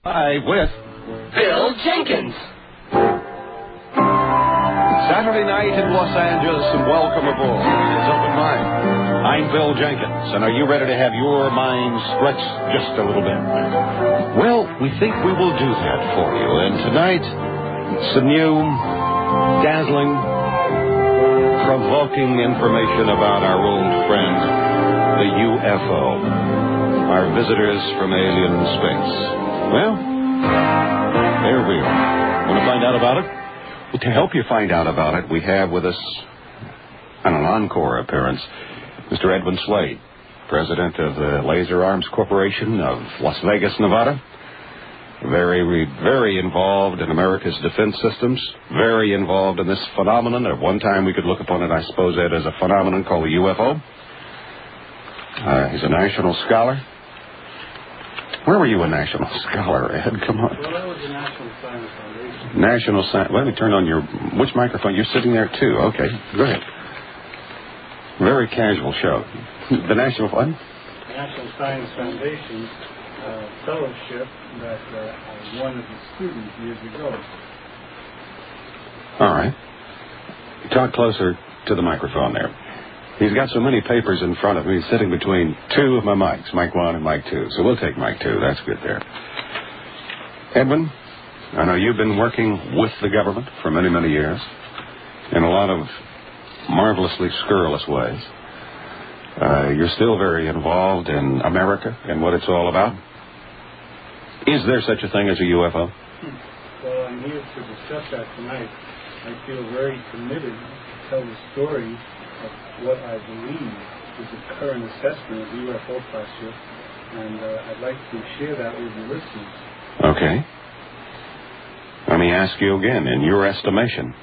Hi, with Bill Jenkins. Saturday night in Los Angeles, and welcome aboard. It's Open Mind. I'm Bill Jenkins, and are you ready to have your mind stretched just a little bit? Well, we think we will do that for you. And tonight, some new, dazzling, provoking information about our old friend, the UFO, our visitors from alien space. Well, there we are. Want to find out about it? Well, to help you find out about it, we have with us, on an encore appearance, Mr. Edwin Slade, president of the Laser Arms Corporation of Las Vegas, Nevada. Very involved in America's defense systems. Very involved in this phenomenon. At one time, we could look upon it, I suppose, Ed, as a phenomenon called the UFO. He's a national scholar. Where were you a national scholar, Ed? Come on. Well, that was the National Science Foundation. Let me turn on which microphone? You're sitting there, too. Okay, go ahead. Very casual show. The National what? National Science Foundation fellowship that I won as a student years ago. All right. Talk closer to the microphone there. He's got so many papers in front of him. He's sitting between two of my mics, mic one and mic two. So we'll take mic two. That's good there. Edwin, I know you've been working with the government for many, many years in a lot of marvelously scurrilous ways. You're still very involved in America and what it's all about. Is there such a thing as a UFO? Well, I'm here to discuss that tonight. I feel very committed to tell the story of what I believe is the current assessment of UFO posture, and I'd like to share that with your listeners. Okay. Let me ask you again, in your estimation,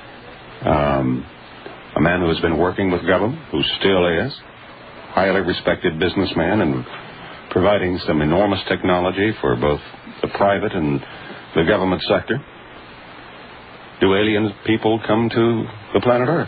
a man who has been working with government, who still is, highly respected businessman and providing some enormous technology for both the private and the government sector, do alien people come to the planet Earth?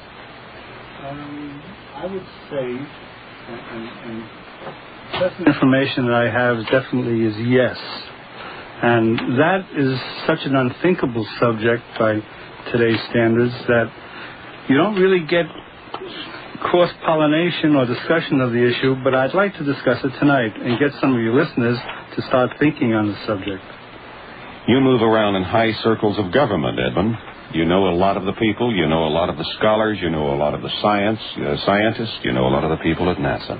I would say, and best information that I have definitely is yes. And that is such an unthinkable subject by today's standards that you don't really get cross-pollination or discussion of the issue, but I'd like to discuss it tonight and get some of your listeners to start thinking on the subject. You move around in high circles of government, Edmund. You know a lot of the people, you know a lot of the scholars, you know a lot of the scientists, you know a lot of the people at NASA.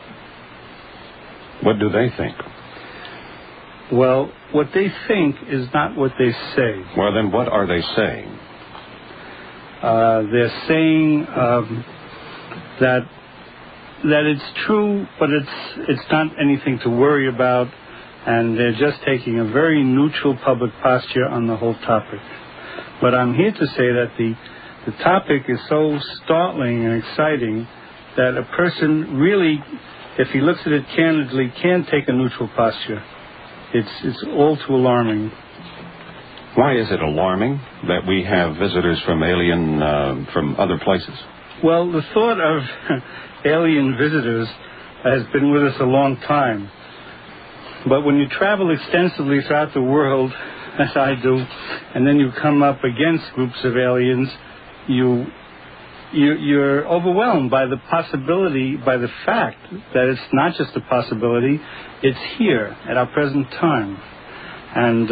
What do they think? Well, what they think is not what they say. Well, then what are they saying? They're saying that it's true, but it's not anything to worry about, and they're just taking a very neutral public posture on the whole topic. But I'm here to say that the topic is so startling and exciting that a person really, if he looks at it candidly, can take a neutral posture. It's all too alarming. Why is it alarming that we have visitors from from other places? Well, the thought of alien visitors has been with us a long time. But when you travel extensively throughout the world, as I do, and then you come up against groups of aliens, you're overwhelmed by the possibility, by the fact that it's not just a possibility, it's here at our present time. And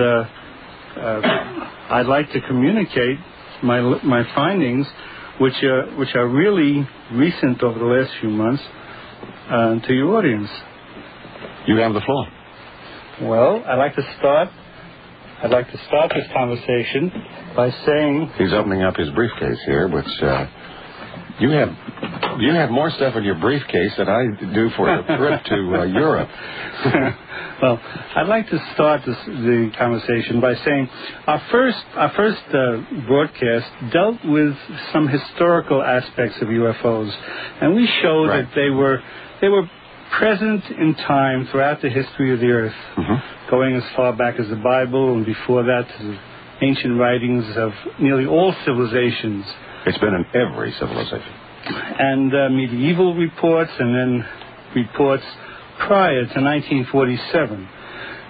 I'd like to communicate my findings, which are really recent over the last few months, to your audience. You have the floor. Well, I'd like to start this conversation by saying... He's opening up his briefcase here, which you have more stuff in your briefcase than I do for a trip to Europe. Well, I'd like to start the conversation by saying our first broadcast dealt with some historical aspects of UFOs, and we showed that they were present in time throughout the history of the Earth, going as far back as the Bible, and before that to the ancient writings of nearly all civilizations. It's been in every civilization. And medieval reports, and then reports prior to 1947.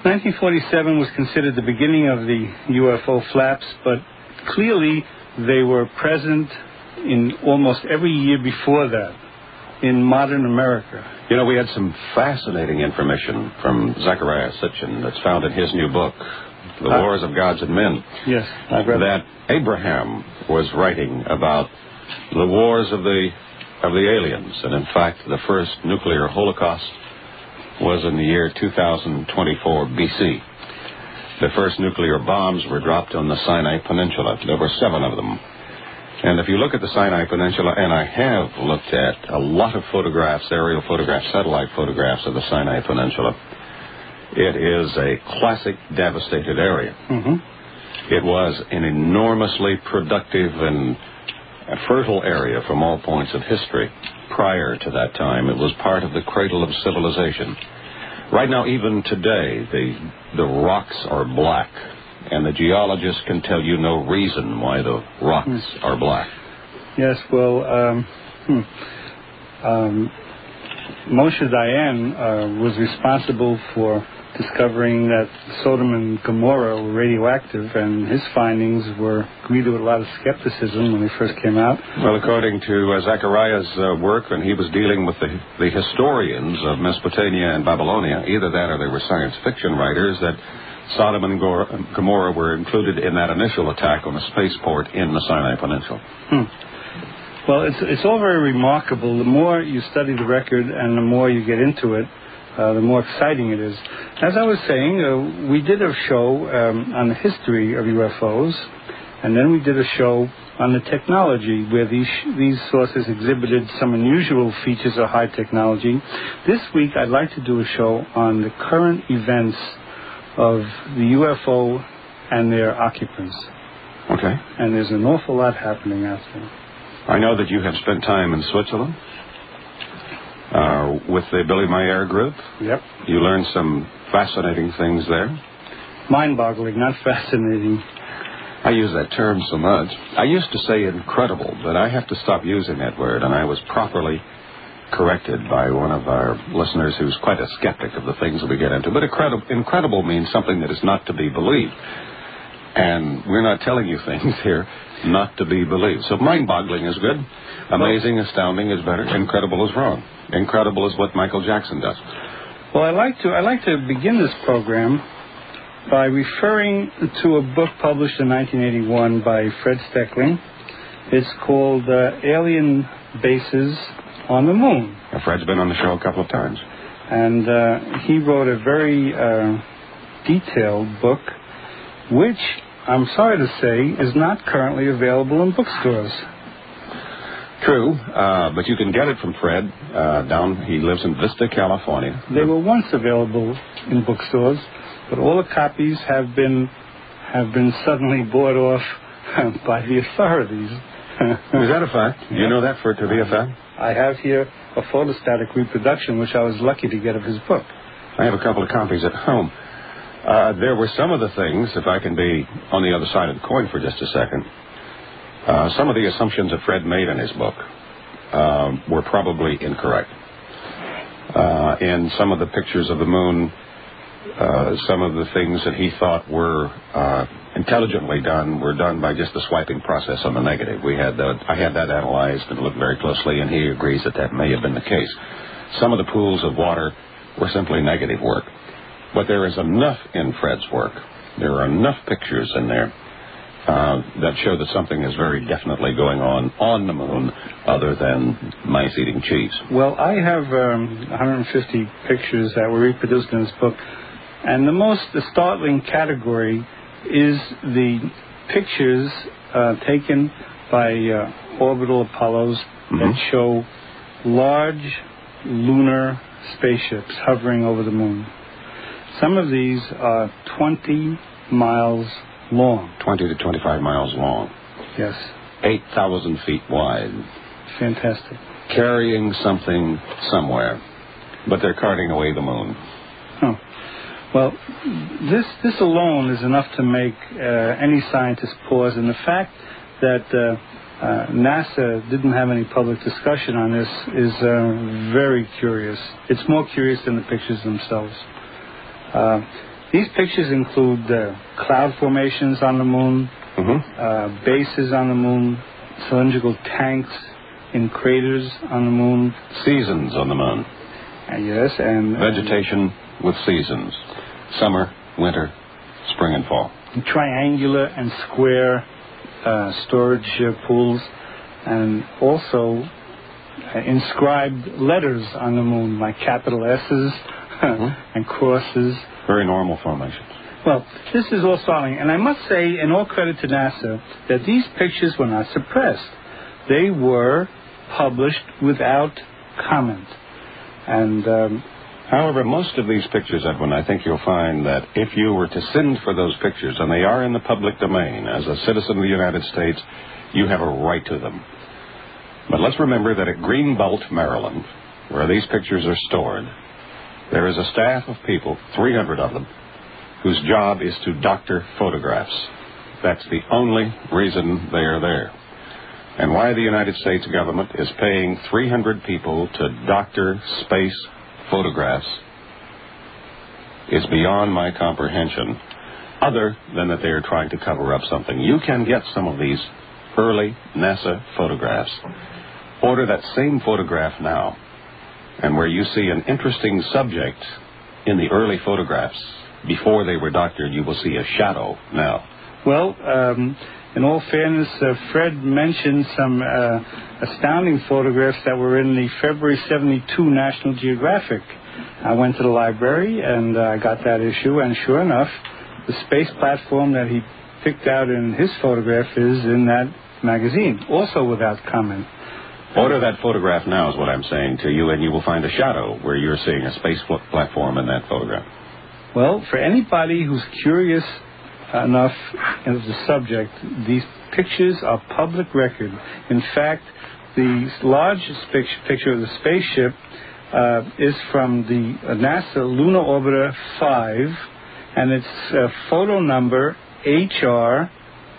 1947 was considered the beginning of the UFO flaps, but clearly they were present in almost every year before that in modern America. You know, we had some fascinating information from Zecharia Sitchin that's found in his new book, The Wars of Gods and Men. Yes, I've read that. Abraham was writing about the wars of the aliens, and in fact, the first nuclear holocaust was in the year 2024 BC. The first nuclear bombs were dropped on the Sinai Peninsula. There were 7 of them. And if you look at the Sinai Peninsula, and I have looked at a lot of photographs, aerial photographs, satellite photographs of the Sinai Peninsula, it is a classic devastated area. Mm-hmm. It was an enormously productive and fertile area from all points of history. Prior to that time, it was part of the cradle of civilization. Right now, even today, the rocks are black, and the geologists can tell you no reason why the rocks are black. Yes, well, Moshe Dayan was responsible for discovering that Sodom and Gomorrah were radioactive, and his findings were greeted with a lot of skepticism when they first came out. Well, according to Zechariah's work, when he was dealing with the historians of Mesopotamia and Babylonia, either that or they were science fiction writers, that Sodom and Gomorrah were included in that initial attack on a spaceport in the Sinai Peninsula. Well, it's all very remarkable. The more you study the record and the more you get into it, the more exciting it is. As I was saying, we did a show on the history of UFOs, and then we did a show on the technology where these sources exhibited some unusual features of high technology. This week, I'd like to do a show on the current events of the UFO and their occupants. Okay. And there's an awful lot happening out there. I know that you have spent time in Switzerland with the Billy Mayer group. Yep. You learned some fascinating things there. Mind-boggling, not fascinating. I use that term so much. I used to say incredible, but I have to stop using that word, and I was properly corrected by one of our listeners who's quite a skeptic of the things that we get into. But incredible means something that is not to be believed. And we're not telling you things here not to be believed. So mind-boggling is good. Amazing, astounding is better. Incredible is wrong. Incredible is what Michael Jackson does. Well, I'd like to begin this program by referring to a book published in 1981 by Fred Steckling. It's called Alien Bases on the Moon. Now, Fred's been on the show a couple of times. And he wrote a very detailed book, which, I'm sorry to say, is not currently available in bookstores. True, but you can get it from Fred he lives in Vista, California. They were once available in bookstores, but all the copies have been suddenly bought off by the authorities. Is that a fact? Do you know that for it to be a fact? I have here a photostatic reproduction, which I was lucky to get of his book. I have a couple of copies at home. There were some of the things, if I can be on the other side of the coin for just a second, some of the assumptions that Fred made in his book were probably incorrect. In some of the pictures of the moon, some of the things that he thought were intelligently done were done by just the swiping process on the negative. I had that analyzed and looked very closely, and he agrees that may have been the case. Some of the pools of water were simply negative work. But there is enough in Fred's work. There are enough pictures in there that show that something is very definitely going on the moon other than mice eating cheese. Well, I have 150 pictures that were reproduced in this book, and the most startling category is the pictures taken by orbital Apollos that show large lunar spaceships hovering over the moon. Some of these are 20 miles long. 20 to 25 miles long. Yes. 8,000 feet wide. Fantastic. Carrying something somewhere. But they're carting away the moon. Oh. Well, this alone is enough to make any scientist pause. And the fact that NASA didn't have any public discussion on this is very curious. It's more curious than the pictures themselves. These pictures include cloud formations on the moon, bases on the moon, cylindrical tanks in craters on the moon. Seasons on the moon. Yes, and... vegetation with seasons. Summer, winter, spring and fall. Triangular and square storage pools, and also inscribed letters on the moon, like capital S's and crosses. Very normal formations. Well, this is all startling, and I must say, in all credit to NASA, that these pictures were not suppressed. They were published without comment. And however, most of these pictures, Edwin, I think you'll find that if you were to send for those pictures, and they are in the public domain, as a citizen of the United States, you have a right to them. But let's remember that at Greenbelt, Maryland, where these pictures are stored, there is a staff of people, 300 of them, whose job is to doctor photographs. That's the only reason they are there. And why the United States government is paying 300 people to doctor space photographs is beyond my comprehension, other than that they are trying to cover up something. You can get some of these early NASA photographs. Order that same photograph now, and where you see an interesting subject in the early photographs before they were doctored, you will see a shadow now. Well, in all fairness, Fred mentioned some astounding photographs that were in the February 72 National Geographic. I went to the library and I got that issue, and sure enough, the space platform that he picked out in his photograph is in that magazine, also without comment. Order that photograph now is what I'm saying to you, and you will find a shadow where you're seeing a space platform in that photograph. Well, for anybody who's curious enough of the subject, these pictures are public record. In fact, the largest picture of the spaceship is from the NASA Lunar Orbiter 5, and it's photo number HR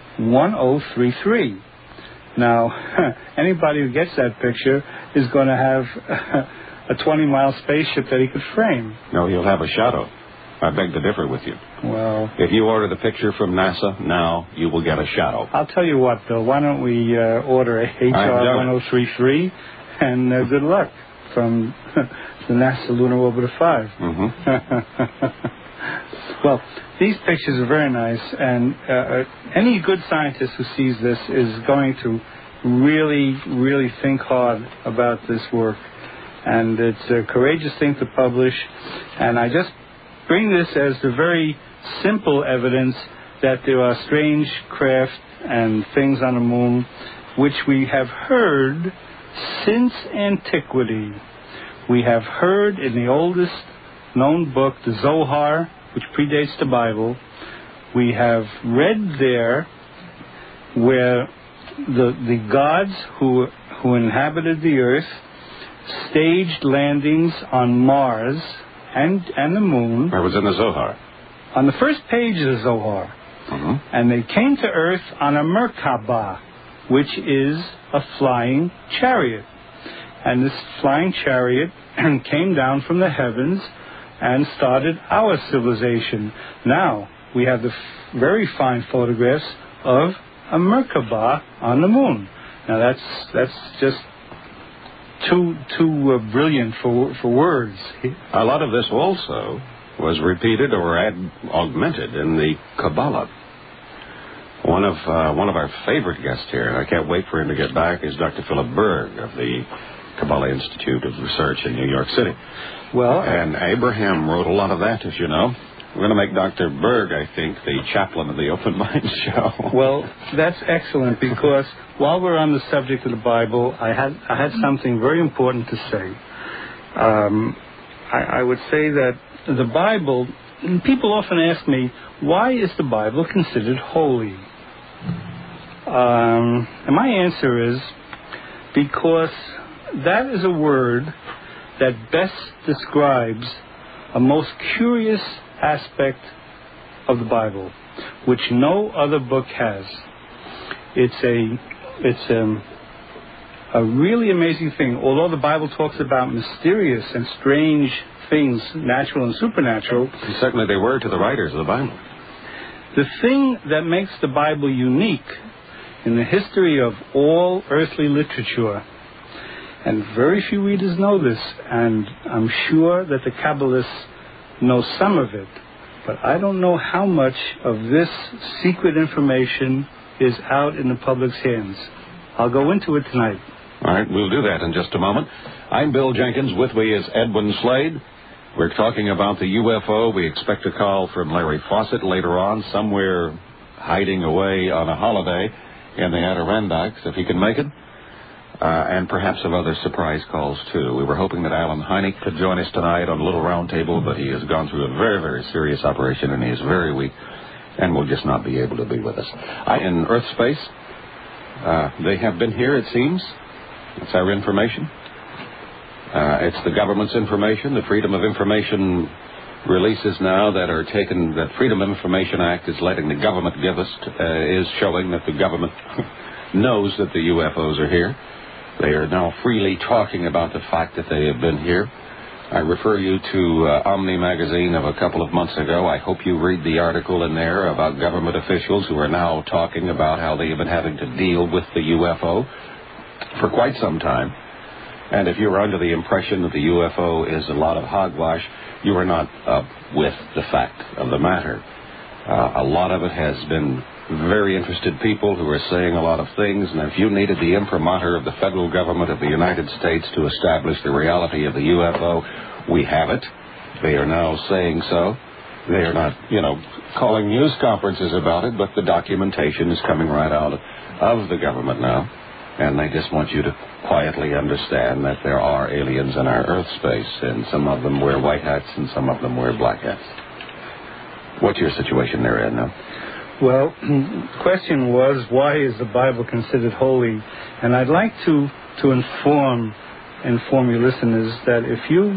1033. Now, anybody who gets that picture is going to have a 20-mile spaceship that he could frame. No, he'll have a shadow. I beg to differ with you. Well, if you order the picture from NASA now, you will get a shadow. I'll tell you what, Bill. Why don't we order a HR 1033, and good luck from the NASA Lunar Orbiter 5. Well, these pictures are very nice, and any good scientist who sees this is going to really, really think hard about this work. And it's a courageous thing to publish, and I just bring this as the very simple evidence that there are strange craft and things on the moon which we have heard since antiquity. We have heard in the oldest known book, the Zohar, which predates the Bible. We have read there where the gods who inhabited the earth staged landings on Mars and the moon. I was in the Zohar. On the first page of the Zohar. And they came to earth on a Merkabah, which is a flying chariot. And this flying chariot came down from the heavens and started our civilization. Now, we have the very fine photographs of a Merkabah on the moon. Now, that's just too brilliant for words. A lot of this also was repeated or augmented in the Kabbalah. One of our favorite guests here, and I can't wait for him to get back, is Dr. Philip Berg of the Kabbalah Institute of Research in New York City. Well, and Abraham wrote a lot of that, as you know. We're going to make Dr. Berg, I think, the chaplain of the Open Mind Show. Well, that's excellent, because while we're on the subject of the Bible, I had something very important to say. I would say that the Bible, people often ask me, why is the Bible considered holy? And my answer is, because that is a word that best describes a most curious aspect of the Bible, which no other book has. It's a really amazing thing. Although the Bible talks about mysterious and strange things, natural and supernatural. And certainly they were to the writers of the Bible. The thing that makes the Bible unique in the history of all earthly literature, and very few readers know this, and I'm sure that the Kabbalists know some of it, but I don't know how much of this secret information is out in the public's hands. I'll go into it tonight. All right, we'll do that in just a moment. I'm Bill Jenkins. With me is Edwin Slade. We're talking about the UFO. We expect a call from Larry Fawcett later on, somewhere hiding away on a holiday in the Adirondacks, if he can make it. And perhaps some other surprise calls, too. We were hoping that Alan Hynek could join us tonight on a little round table, but he has gone through a very, very serious operation, and he is very weak, and will just not be able to be with us. In Earth space, they have been here, it seems. It's our information. It's the government's information. The Freedom of Information releases now that are taken, that Freedom of Information Act is letting the government give us, is showing that the government knows that the UFOs are here. They are now freely talking about the fact that they have been here. I refer you to Omni magazine of a couple of months ago. I hope you read the article in there about government officials who are now talking about how they have been having to deal with the UFO for quite some time. And if you're under the impression that the UFO is a lot of hogwash, you are not up with the fact of the matter. A lot of it has been very interested people who are saying a lot of things, and if you needed the imprimatur of the federal government of the United States to establish the reality of the UFO, we have it. They are now saying so. They are not, calling news conferences about it, but the documentation is coming right out of the government now, and they just want you to quietly understand that there are aliens in our Earth space, and some of them wear white hats and some of them wear black hats. What's your situation there, Ed, now? Well, the question was, why is the Bible considered holy? And I'd like to inform your listeners that if you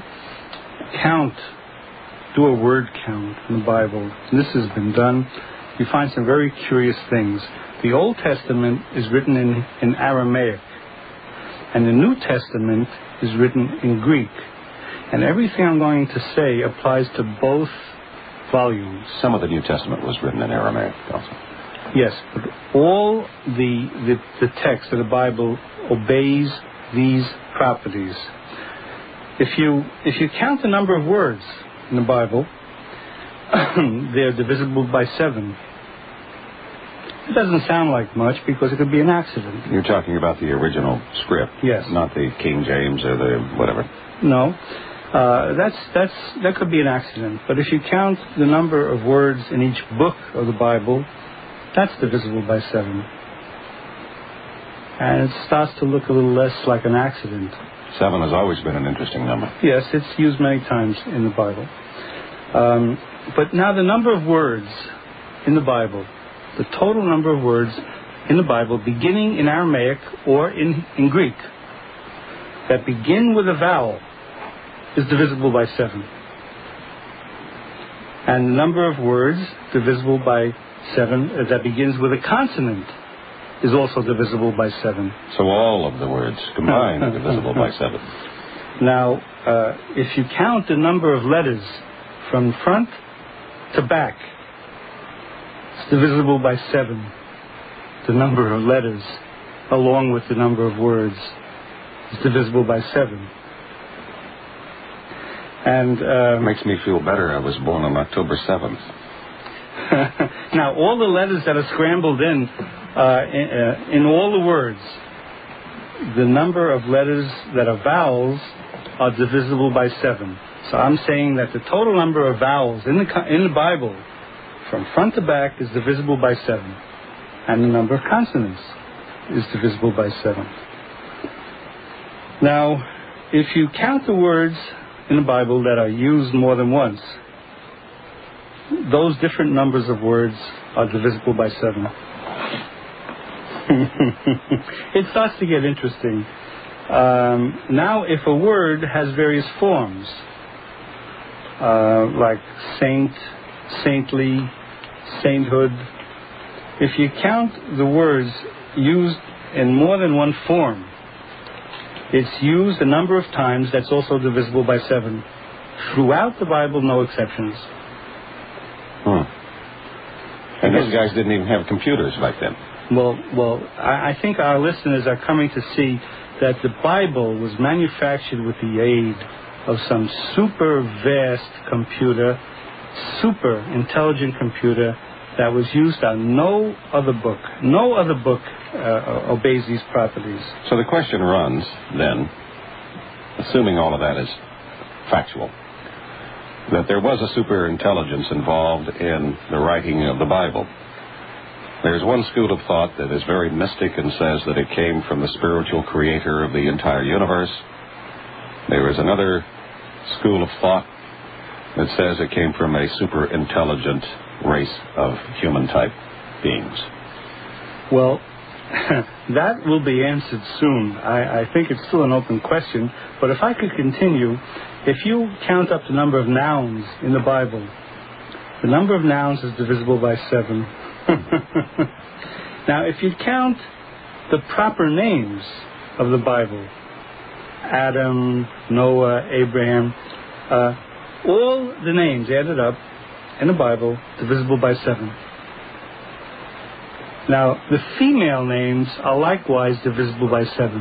do a word count in the Bible, and this has been done, you find some very curious things. The Old Testament is written in Aramaic, and the New Testament is written in Greek. And everything I'm going to say applies to both volumes. Some of the New Testament was written in Aramaic also. Yes, but all the text of the Bible obeys these properties. If you count the number of words in the Bible, they're divisible by 7. It doesn't sound like much because it could be an accident. You're talking about the original script, yes, not the King James or the whatever. No. That could be an accident. But if you count the number of words in each book of the Bible, that's divisible by 7. And it starts to look a little less like an accident. 7 has always been an interesting number. Yes, it's used many times in the Bible. But now the number of words in the Bible, the total number of words in the Bible, beginning in Aramaic or in Greek, that begin with a vowel, is divisible by 7. And the number of words divisible by 7 that begins with a consonant is also divisible by 7. So all of the words combined are divisible by 7. Now, if you count the number of letters from front to back, it's divisible by 7. The number of letters, along with the number of words, is divisible by 7. And makes me feel better. I was born on October 7th. Now, all the letters that are scrambled in all the words, the number of letters that are vowels are divisible by 7. So I'm saying that the total number of vowels in the Bible, from front to back, is divisible by 7, and the number of consonants is divisible by 7. Now, if you count the words in the Bible that are used more than once, those different numbers of words are divisible by 7. It starts to get interesting. Now, if a word has various forms, like saint, saintly, sainthood, if you count the words used in more than one form, It's used a number of times that's also divisible by 7. Throughout the Bible, no exceptions. And those guys didn't even have computers back then. Well, I think our listeners are coming to see that the Bible was manufactured with the aid of some super vast computer, super intelligent computer that was used on no other book. No other book obeys these properties. So the question runs, then, assuming all of that is factual, that there was a super intelligence involved in the writing of the Bible. There's one school of thought that is very mystic and says that it came from the spiritual creator of the entire universe. There is another school of thought that says it came from a super intelligent race of human-type beings. Well, that will be answered soon. I think it's still an open question, but if I could continue, if you count up the number of nouns in the Bible, the number of nouns is divisible by 7. Now, if you count the proper names of the Bible, Adam, Noah, Abraham, all the names added up in the Bible, divisible by 7. Now, the female names are likewise divisible by 7.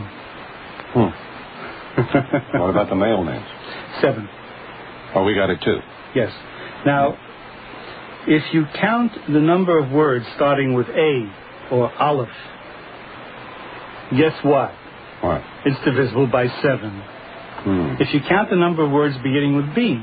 What about the male names? 7. Oh, we got it too. Yes. Now, if you count the number of words starting with A or Aleph, guess what? What? It's divisible by 7. If you count the number of words beginning with B,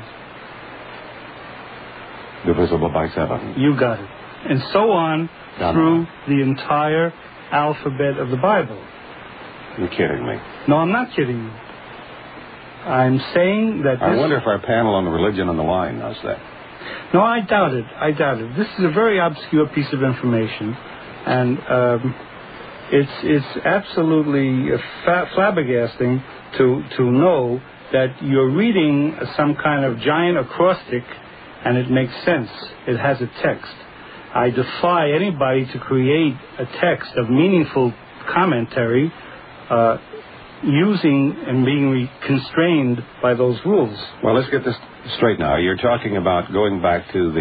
divisible by 7. you got it. And so on through the entire alphabet of the Bible. You're kidding me. No, I'm not kidding you. I'm saying that I wonder if our panel on the religion on the line knows that. No, I doubt it. This is a very obscure piece of information, and it's absolutely flabbergasting to know that you're reading some kind of giant acrostic, and it makes sense. It has a text. I defy anybody to create a text of meaningful commentary using and being constrained by those rules. Well, let's get this straight now. You're talking about going back to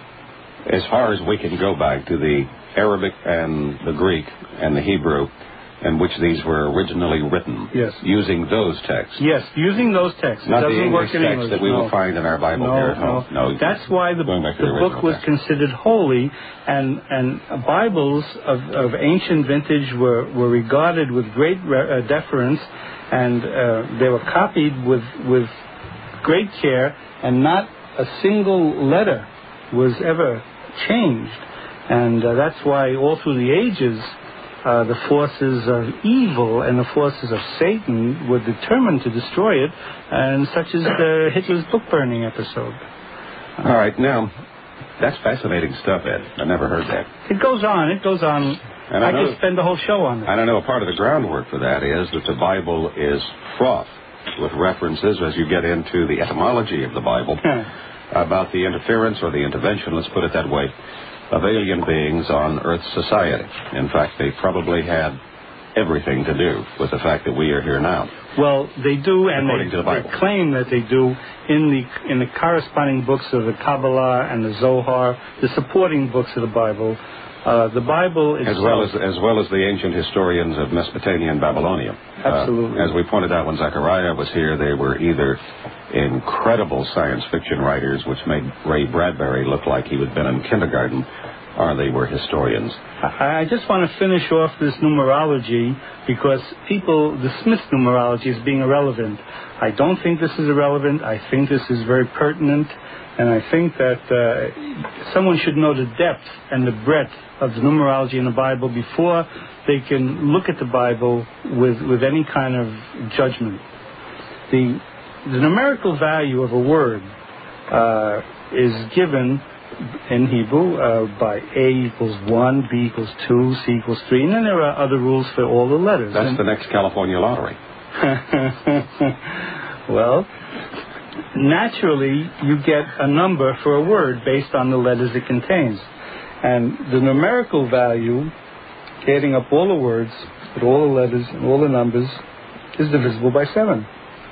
as far as we can go back to the Arabic and the Greek and the Hebrew in which these were originally written. Yes. Using those texts. Yes, using those texts. Not it doesn't the English work in text English, that we will find in our Bible here at home. No. That's why the book was considered holy, and Bibles of ancient vintage were regarded with great deference, and they were copied with great care, and not a single letter was ever changed. And that's why all through the ages, the forces of evil and the forces of Satan were determined to destroy it, and such as Hitler's book burning episode. All right, now, that's fascinating stuff, Ed. I never heard that. It goes on. And I could spend the whole show on it. And I know part of the groundwork for that is that the Bible is fraught with references as you get into the etymology of the Bible about the interference or the intervention, let's put it that way, of alien beings on Earth's society. In fact, they probably had everything to do with the fact that we are here now. Well, they do, and they claim that they do in the corresponding books of the Kabbalah and the Zohar, the supporting books of the Bible. The Bible itself, as well as the ancient historians of Mesopotamia and Babylonia. Absolutely. As we pointed out when Zechariah was here, they were either incredible science fiction writers, which made Ray Bradbury look like he had been in kindergarten, or they were historians. I just want to finish off this numerology because people dismiss numerology as being irrelevant. I don't think this is irrelevant. I think this is very pertinent. And I think that someone should know the depth and the breadth of the numerology in the Bible before they can look at the Bible with any kind of judgment. The numerical value of a word is given in Hebrew by A equals 1, B equals 2, C equals 3, and then there are other rules for all the letters. That's the next California lottery. Well, naturally, you get a number for a word based on the letters it contains. And the numerical value, adding up all the words with all the letters and all the numbers, is divisible by 7.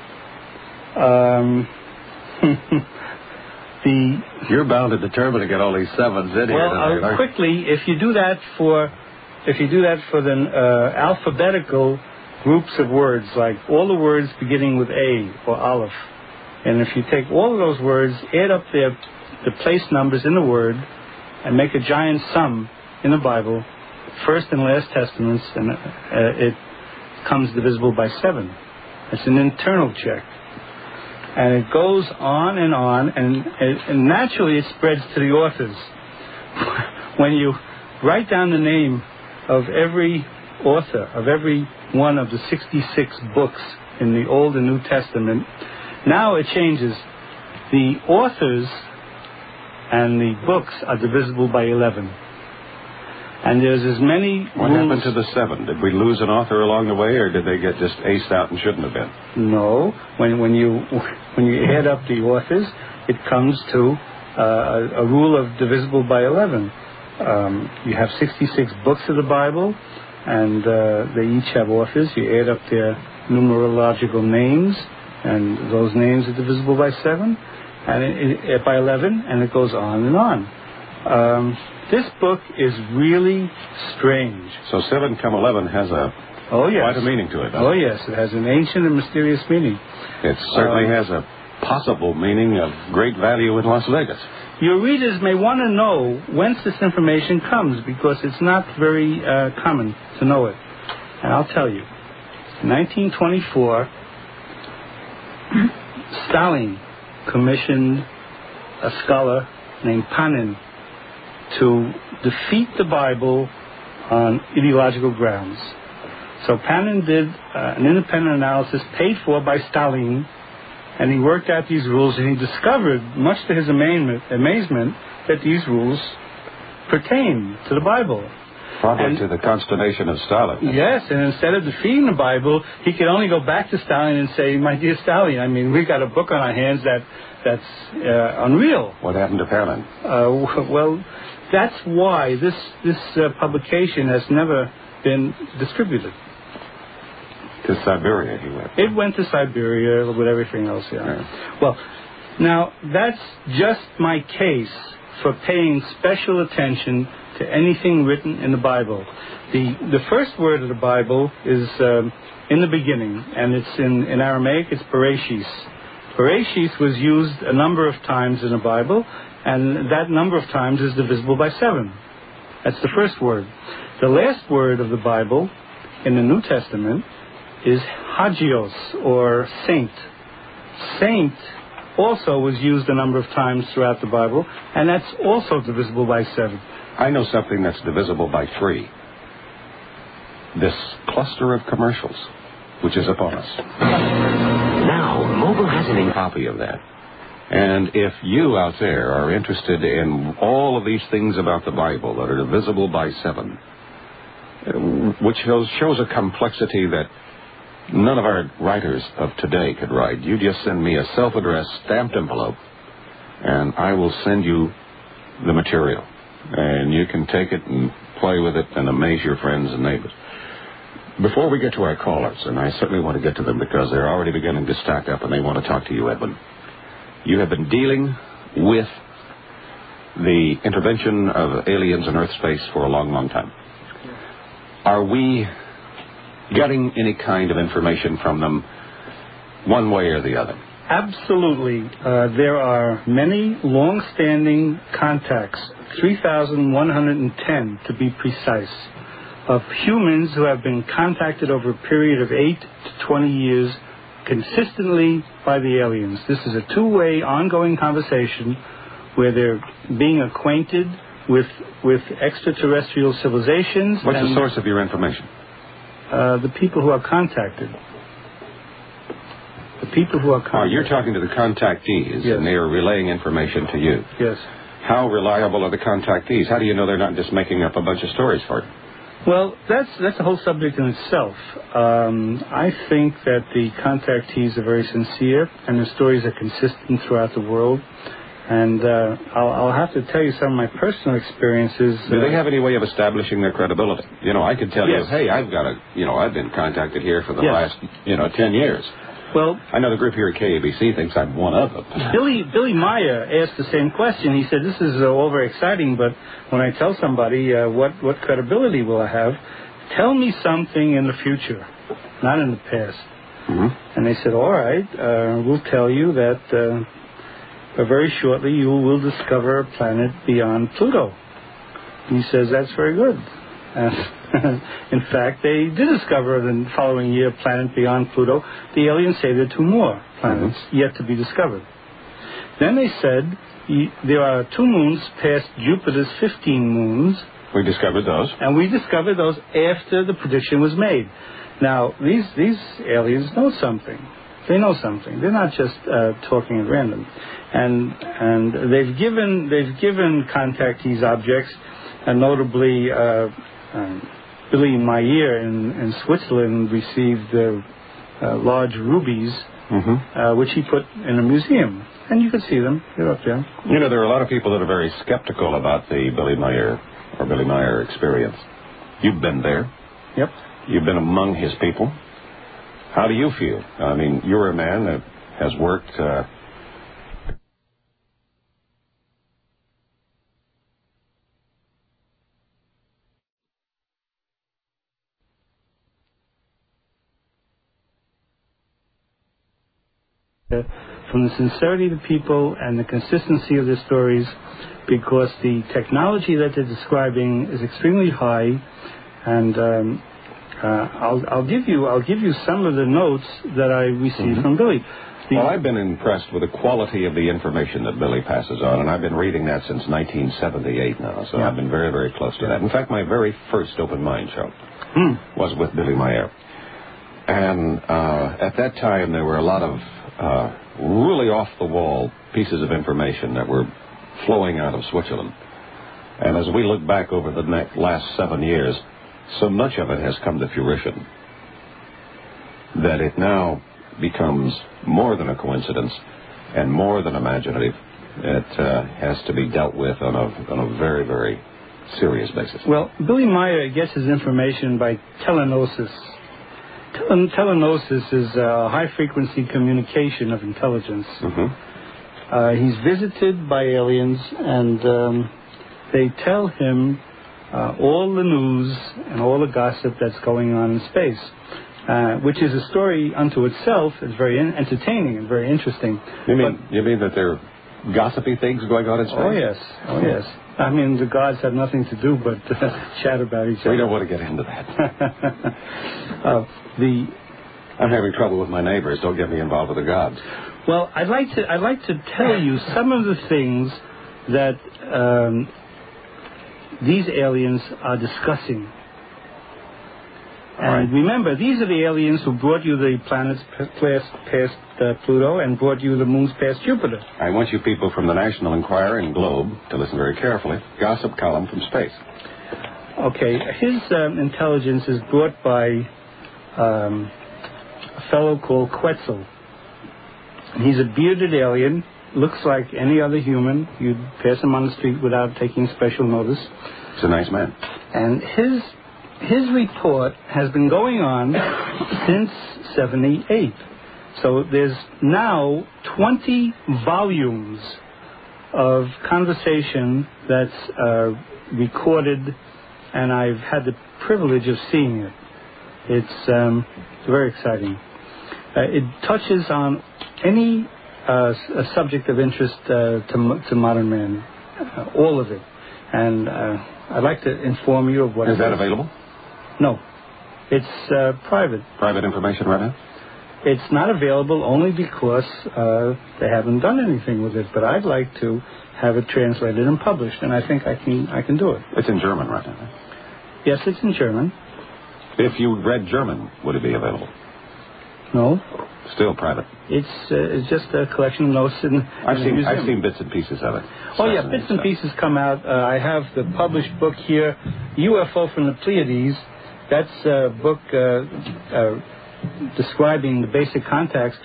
You're bound and determined to get all these 7s in here tonight. Well, quickly, if you do that for the alphabetical groups of words, like all the words beginning with A or Aleph, and if you take all of those words, add up the place numbers in the word, and make a giant sum in the Bible, First and Last Testaments, and it comes divisible by 7. It's an internal check. And it goes on, and naturally it spreads to the authors. When you write down the name of every author, of every one of the 66 books in the Old and New Testament, now it changes. The authors and the books are divisible by 11. And there's as many What happened to the 7? Did we lose an author along the way, or did they get just aced out and shouldn't have been? No. When you add up the authors, it comes to a rule of divisible by 11. You have 66 books of the Bible, and they each have authors. You add up their numerological names, and those names are divisible by 7, and by 11, and it goes on and on. This book is really strange. So 7 come 11 has quite a meaning to it, doesn't it? Oh, yes. It has an ancient and mysterious meaning. It certainly has a possible meaning of great value in Las Vegas. Your readers may want to know whence this information comes, because it's not very common to know it. And I'll tell you. In 1924, Stalin commissioned a scholar named Panin to defeat the Bible on ideological grounds. So Panin did an independent analysis paid for by Stalin, and he worked out these rules, and he discovered, much to his amazement, that these rules pertain to the Bible. Probably to the consternation of Stalin. Yes, and instead of defeating the Bible, he could only go back to Stalin and say, "My dear Stalin, I mean, we've got a book on our hands that's unreal." What happened to Panin? Well, that's why this publication has never been distributed. To Siberia he went. It went to Siberia with everything else, yeah. Well, now, that's just my case for paying special attention to anything written in the Bible. The first word of the Bible is in the beginning, and it's in Aramaic, it's Bereshis. Bereshis was used a number of times in the Bible, and that number of times is divisible by 7. That's the first word. The last word of the Bible in the New Testament is Hagios, or saint. Saint also was used a number of times throughout the Bible, and that's also divisible by 7. I know something that's divisible by 3. This cluster of commercials, which is upon us. Now, Mobile has a copy of that. And if you out there are interested in all of these things about the Bible that are divisible by 7, which shows a complexity that none of our writers of today could write, you just send me a self-addressed stamped envelope, and I will send you the material. And you can take it and play with it and amaze your friends and neighbors. Before we get to our callers, and I certainly want to get to them because they're already beginning to stack up and they want to talk to you, Edwin. You have been dealing with the intervention of aliens in Earth space for a long, long time. Are we getting any kind of information from them one way or the other? Absolutely. There are many long-standing contacts, 3,110 to be precise, of humans who have been contacted over a period of 8 to 20 years consistently by the aliens. This is a two-way ongoing conversation where they're being acquainted with extraterrestrial civilizations. What's the source of your information? The people who are contacted. The people who are contacted. You're talking to the contactees, yes, and they are relaying information to you. Yes. How reliable are the contactees? How do you know they're not just making up a bunch of stories for you? Well, that's a whole subject in itself. I think that the contactees are very sincere, and the stories are consistent throughout the world. And I'll have to tell you some of my personal experiences. Do they have any way of establishing their credibility? You know, I could tell you, Yes. hey, I've been contacted here for the Yes. last, 10 years. Well, I know the group here at KABC thinks I'm one of them. Billy Meyer asked the same question. He said, "This is all very exciting, but when I tell somebody what credibility will I have, tell me something in the future, not in the past." Mm-hmm. And they said, "All right, we'll tell you that very shortly you will discover a planet beyond Pluto." And he says, "That's very good." And in fact, they did discover the following year a planet beyond Pluto. The aliens say there are 2 more planets yet to be discovered. Then they said there are 2 moons past Jupiter's 15 moons. We discovered those. And we discovered those after the prediction was made. Now, these aliens know something. They know something. They're not just talking at random. And they've given contactees objects, and notably Billy Meyer in Switzerland received large rubies, which he put in a museum. And you can see them. They're up there. You know, there are a lot of people that are very skeptical about the Billy Meyer experience. You've been there. Yep. You've been among his people. How do you feel? I mean, you're a man that has worked... From the sincerity of the people and the consistency of their stories, because the technology that they're describing is extremely high, and I'll give you some of the notes that I received from Billy. Well, I've been impressed with the quality of the information that Billy passes on, and I've been reading that since 1978 now, so I've been very, very close to that. In fact, my very first Open Mind show was with Billy Meyer. And at that time, there were a lot of really off-the-wall pieces of information that were flowing out of Switzerland. And as we look back over the last 7 years, so much of it has come to fruition that it now becomes more than a coincidence and more than imaginative. It has to be dealt with on a very, very serious basis. Well, Billy Meyer gets his information by telenosis. Telenosis is a high-frequency communication of intelligence. He's visited by aliens, and they tell him all the news and all the gossip that's going on in space, which is a story unto itself. It's very entertaining and very interesting. You mean that there are gossipy things going on in space? Oh, yes. Oh, yes. I mean, the gods have nothing to do but chat about each other. We don't want to get into that. I'm having trouble with my neighbors. Don't get me involved with the gods. Well, I'd like to tell you some of the things that these aliens are discussing. And remember, these are the aliens who brought you the planets past Pluto and brought you the moons past Jupiter. I want you people from the National Enquirer and Globe to listen very carefully. Gossip column from space. Okay, his intelligence is brought by a fellow called Quetzal. He's a bearded alien, looks like any other human. You'd pass him on the street without taking special notice. He's a nice man. And his report has been going on since 78. So there's now 20 volumes of conversation that's recorded, and I've had the privilege of seeing it. It's very exciting. It touches on any a subject of interest to modern man, all of it. And I'd like to inform you of what Is that available? No. It's private. Private information right now? It's not available only because they haven't done anything with it, but I'd like to have it translated and published, and I think I can do it. It's in German right now. Yes, it's in German. If you read German, would it be available? No. Still private. It's just a collection of notes in I've the museum. seen bits and pieces of it. Oh yeah, bits and pieces come out. I have the published book here, UFO from the Pleiades. That's a book describing the basic contacts.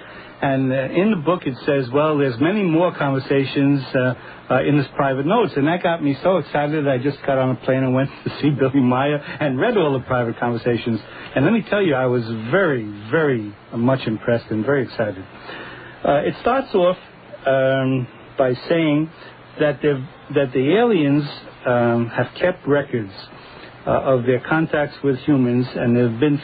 And in the book it says, well, there's many more conversations in his private notes. And that got me so excited that I just got on a plane and went to see Billy Meier and read all the private conversations. And let me tell you, I was very, very much impressed and very excited. It starts off by saying that the aliens have kept records of their contacts with humans, and there have been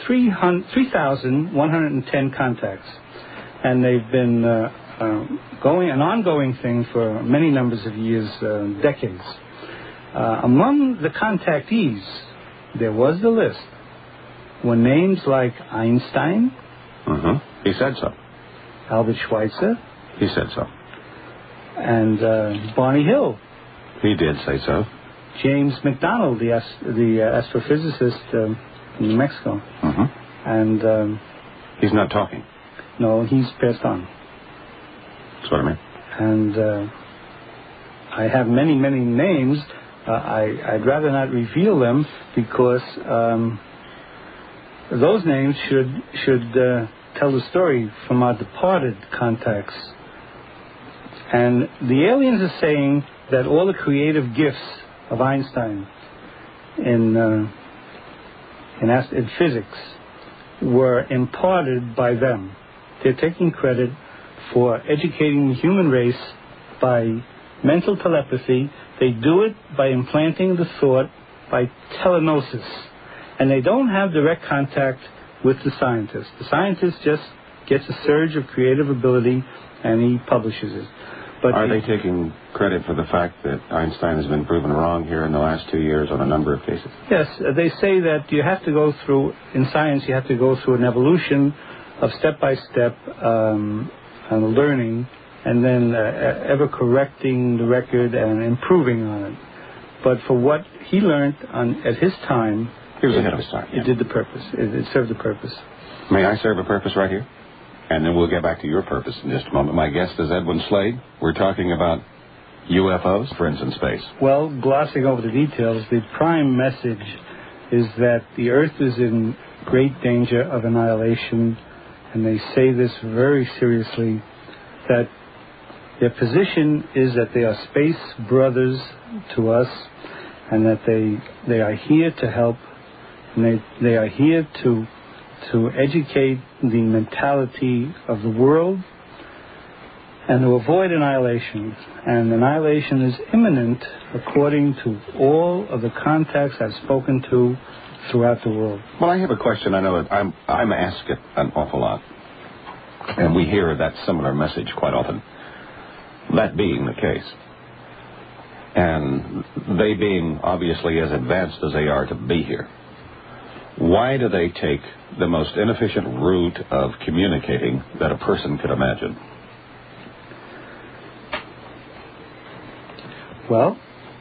3,110 contacts. And they've been an ongoing thing for many numbers of years, decades. Among the contactees, there was the list, were names like Einstein. Mm-hmm. He said so. Albert Schweitzer. He said so. And Barney Hill. He did say so. James McDonald, the astrophysicist in New Mexico. Mm-hmm. And he's not talking. No, he's passed on. That's what I mean. And I have many, many names. I'd rather not reveal them because those names should tell the story from our departed contacts. And the aliens are saying that all the creative gifts of Einstein in physics were imparted by them. They're taking credit for educating the human race by mental telepathy. They do it by implanting the thought by telenosis. And they don't have direct contact with the scientist. The scientist just gets a surge of creative ability and he publishes it. But are they taking credit for the fact that Einstein has been proven wrong here in the last 2 years on a number of cases? Yes, they say that you have to go through, in science, you have to go through an evolution of step-by-step learning and then ever correcting the record and improving on it. But for what he learned at his time, he was ahead of his time. It did the purpose. It served the purpose. May I serve a purpose right here? And then we'll get back to your purpose in just a moment. My guest is Edwin Slade. We're talking about UFOs, friends in space. Well, glossing over the details, the prime message is that the Earth is in great danger of annihilation, and they say this very seriously, that their position is that they are space brothers to us, and that they are here to help, and they are here to educate the mentality of the world and to avoid annihilation. And annihilation is imminent according to all of the contacts I've spoken to throughout the world. Well, I have a question. I know that I'm asked it an awful lot, and we hear that similar message quite often. That being the case, and they being obviously as advanced as they are to be here, why do they take the most inefficient route of communicating that a person could imagine? Well,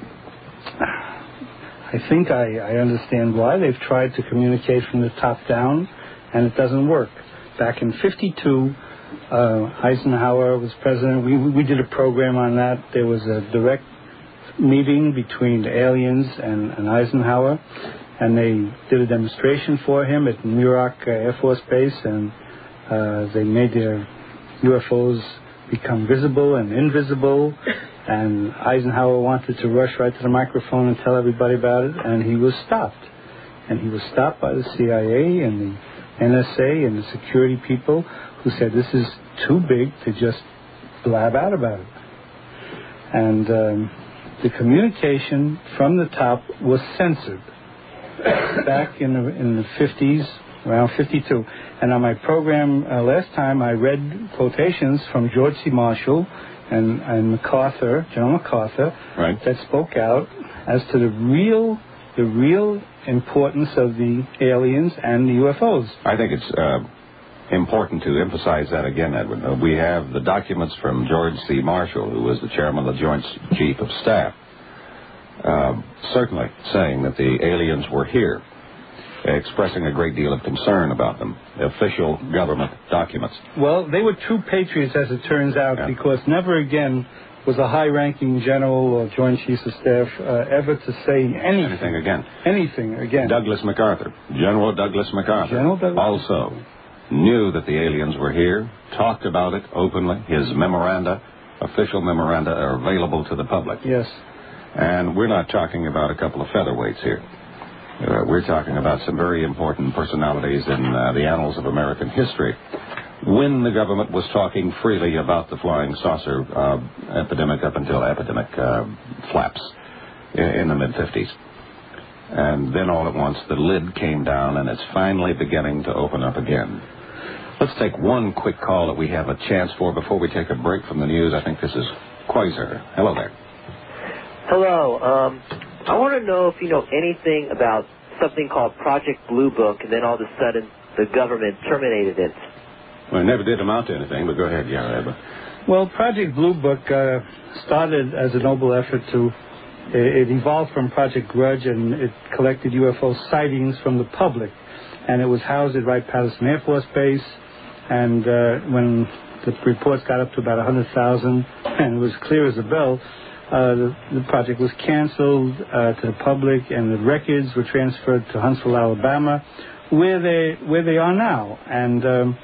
I think I understand why. They've tried to communicate from the top down, and it doesn't work. Back in 1952, Eisenhower was president. We did a program on that. There was a direct meeting between the aliens and Eisenhower, and they did a demonstration for him at Muroc Air Force Base, and they made their UFOs become visible and invisible, and Eisenhower wanted to rush right to the microphone and tell everybody about it, and he was stopped. And he was stopped by the CIA and the NSA and the security people who said, this is too big to just blab out about it. And the communication from the top was censored back in the 50s, around 52. And on my program last time, I read quotations from George C. Marshall and MacArthur, General MacArthur, right, that spoke out as to the real importance of the aliens and the UFOs. I think it's important to emphasize that again, Edwin. We have the documents from George C. Marshall, who was the chairman of the Joint Chief of Staff, certainly saying that the aliens were here, expressing a great deal of concern about them. Official government documents. Well, they were true patriots, as it turns out, because never again was a high-ranking general or Joint Chiefs of Staff ever to say anything again. Anything again. Douglas MacArthur. General Douglas MacArthur. Also knew that the aliens were here, talked about it openly. His memoranda, official memoranda, are available to the public. Yes. And we're not talking about a couple of featherweights here. We're talking about some very important personalities in the annals of American history. When the government was talking freely about the flying saucer epidemic up until epidemic flaps in the mid-50s. And then all at once the lid came down and it's finally beginning to open up again. Let's take one quick call that we have a chance for before we take a break from the news. I think this is Quasar. Hello there. Hello. I want to know if you know anything about something called Project Blue Book, and then all of a sudden the government terminated it. Well, it never did amount to anything, but go ahead, Yarab. Well, Project Blue Book started as a noble effort to... It evolved from Project Grudge, and it collected UFO sightings from the public. And it was housed at Wright-Patterson Air Force Base. And when the reports got up to about 100,000, and it was clear as a bell, the project was canceled to the public, and the records were transferred to Huntsville, Alabama, where they are now. And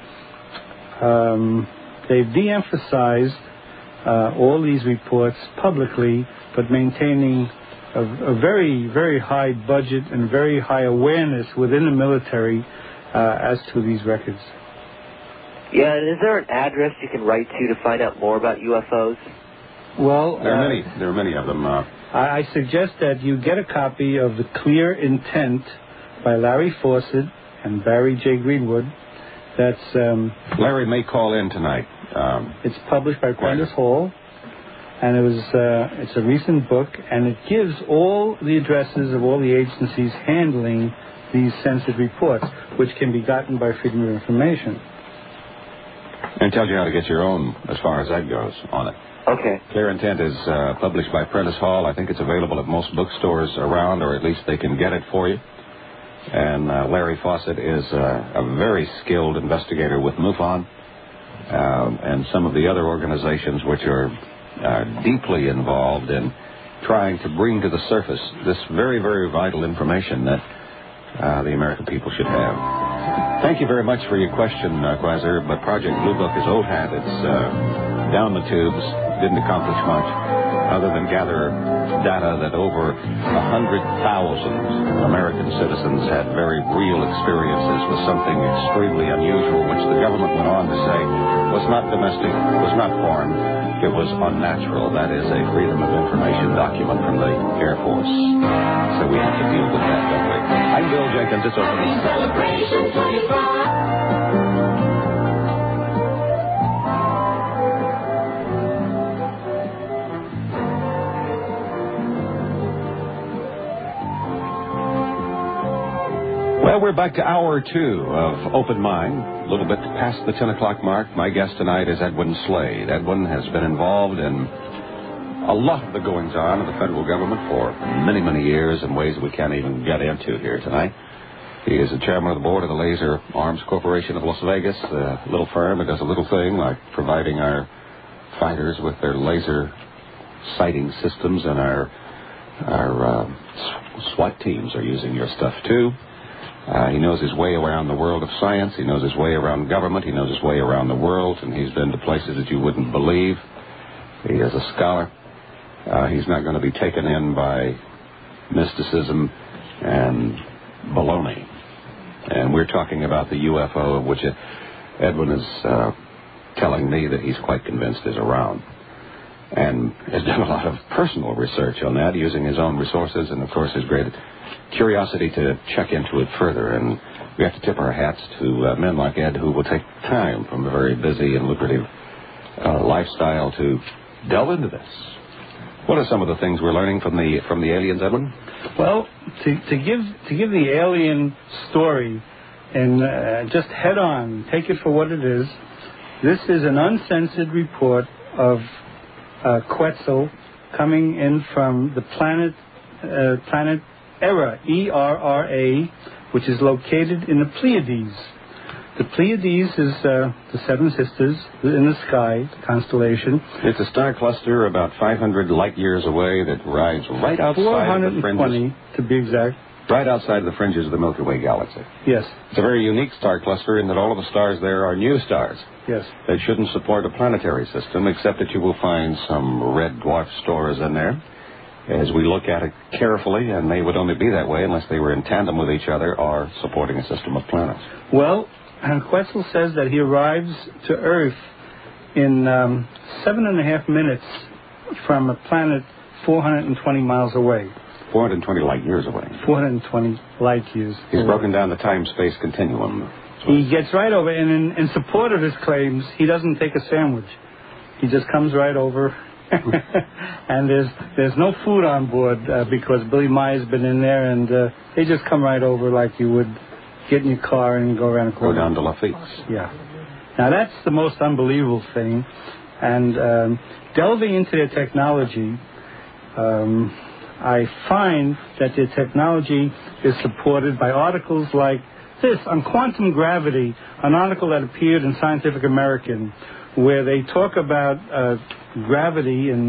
they've de-emphasized all these reports publicly, but maintaining a very, very high budget and very high awareness within the military as to these records. Yeah, and is there an address you can write to find out more about UFOs? Well, there are many of them. I suggest that you get a copy of The Clear Intent by Larry Fawcett and Barry J. Greenwood. That's Larry may call in tonight. It's published by Quintus Hall, and it's a recent book, and it gives all the addresses of all the agencies handling these sensitive reports, which can be gotten by Freedom of Information. And tells you how to get your own, as far as that goes, on it. Okay. Clear Intent is published by Prentice Hall. I think it's available at most bookstores around, or at least they can get it for you. And Larry Fawcett is a very skilled investigator with MUFON and some of the other organizations which are deeply involved in trying to bring to the surface this very, very vital information that the American people should have. Thank you very much for your question, Quasar, but Project Blue Book is old hat. It's down the tubes, didn't accomplish much other than gather data that over 100,000 American citizens had very real experiences with something extremely unusual, which the government went on to say was not domestic, was not foreign, it was unnatural. That is a Freedom of Information document from the Air Force. So we have to deal with that, don't we? I'm Bill Jenkins. It's open. Celebration 25. Well, we're back to hour 2 of Open Mind, a little bit past the 10 o'clock mark. My guest tonight is Edwin Slade. Edwin has been involved in a lot of the goings-on of the federal government for many, many years in ways we can't even get into here tonight. He is the chairman of the board of the Laser Arms Corporation of Las Vegas, a little firm that does a little thing like providing our fighters with their laser sighting systems, and our SWAT teams are using your stuff too. He knows his way around the world of science. He knows his way around government. He knows his way around the world, and he's been to places that you wouldn't believe. He is a scholar. He's not going to be taken in by mysticism and baloney. And we're talking about the UFO, of which Edwin is telling me that he's quite convinced is around. And has done a lot of personal research on that, using his own resources and, of course, his great curiosity to check into it further. And we have to tip our hats to men like Ed, who will take time from a very busy and lucrative lifestyle to delve into this. What are some of the things we're learning from the aliens, Edwin? Well, to give the alien story and just head on, take it for what it is. This is an uncensored report of Quetzal coming in from the planet Era, E-R-R-A, which is located in the Pleiades. The Pleiades is the Seven Sisters in the sky, the constellation. It's a star cluster about 500 light years away that rides right outside of the fringes. 420, to be exact. right outside of the fringes of the Milky Way galaxy. Yes. It's a very unique star cluster in that all of the stars there are new stars. Yes. That shouldn't support a planetary system, except that you will find some red dwarf stars in there. As we look at it carefully, and they would only be that way unless they were in tandem with each other or supporting a system of planets. Well, and Quetzal says that he arrives to Earth in 7.5 minutes from a planet 420 miles away. 420 light years away. 420 light years. He's broken down the time-space continuum. He gets right over, and in support of his claims, he doesn't take a sandwich. He just comes right over, and there's no food on board because Billy Meyer's been in there, and they just come right over like you would get in your car and go around the corner. Go down to Lafitte's. Yeah. Now, that's the most unbelievable thing, and delving into their technology, I find that their technology is supported by articles like this on quantum gravity, an article that appeared in Scientific American, where they talk about gravity and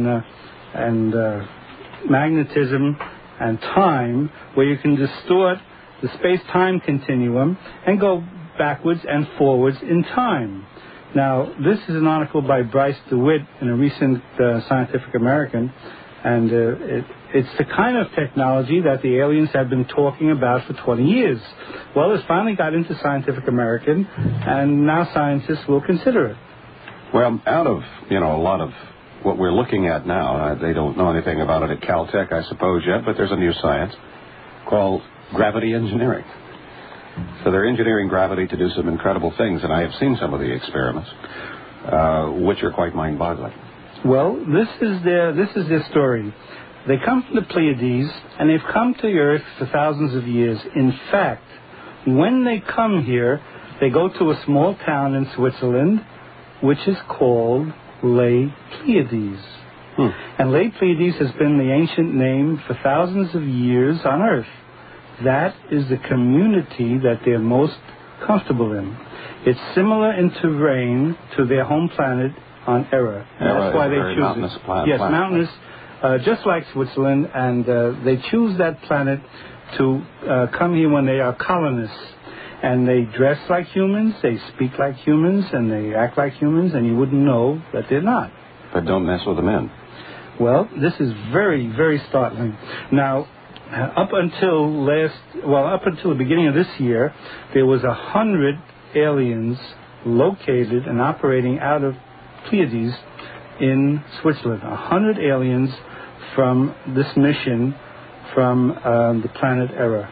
magnetism and time, where you can distort the space-time continuum and go backwards and forwards in time. Now, this is an article by Bryce DeWitt in a recent Scientific American, and it's the kind of technology that the aliens have been talking about for 20 years. Well, it's finally got into Scientific American, and now scientists will consider it. Well, out of, a lot of what we're looking at now, they don't know anything about it at Caltech, I suppose, yet, but there's a new science called gravity engineering. So they're engineering gravity to do some incredible things, and I have seen some of the experiments, which are quite mind-boggling. Well, this is their story. They come from the Pleiades, and they've come to the Earth for thousands of years. In fact, when they come here, they go to a small town in Switzerland, which is called Les Pleiades. And Les Pleiades has been the ancient name for thousands of years on Earth. That is the community that they're most comfortable in. It's similar in terrain to their home planet on Era. And that's why they choose mountainous it. planet. Yes, mountainous, just like Switzerland, and they choose that planet to come here when they are colonists. And they dress like humans, they speak like humans, and they act like humans, and you wouldn't know that they're not. But don't mess with the men. Well, this is very, very startling. Now, up until the beginning of this year, there was 100 aliens located and operating out of Pleiades in Switzerland. 100 aliens from this mission from the planet Era.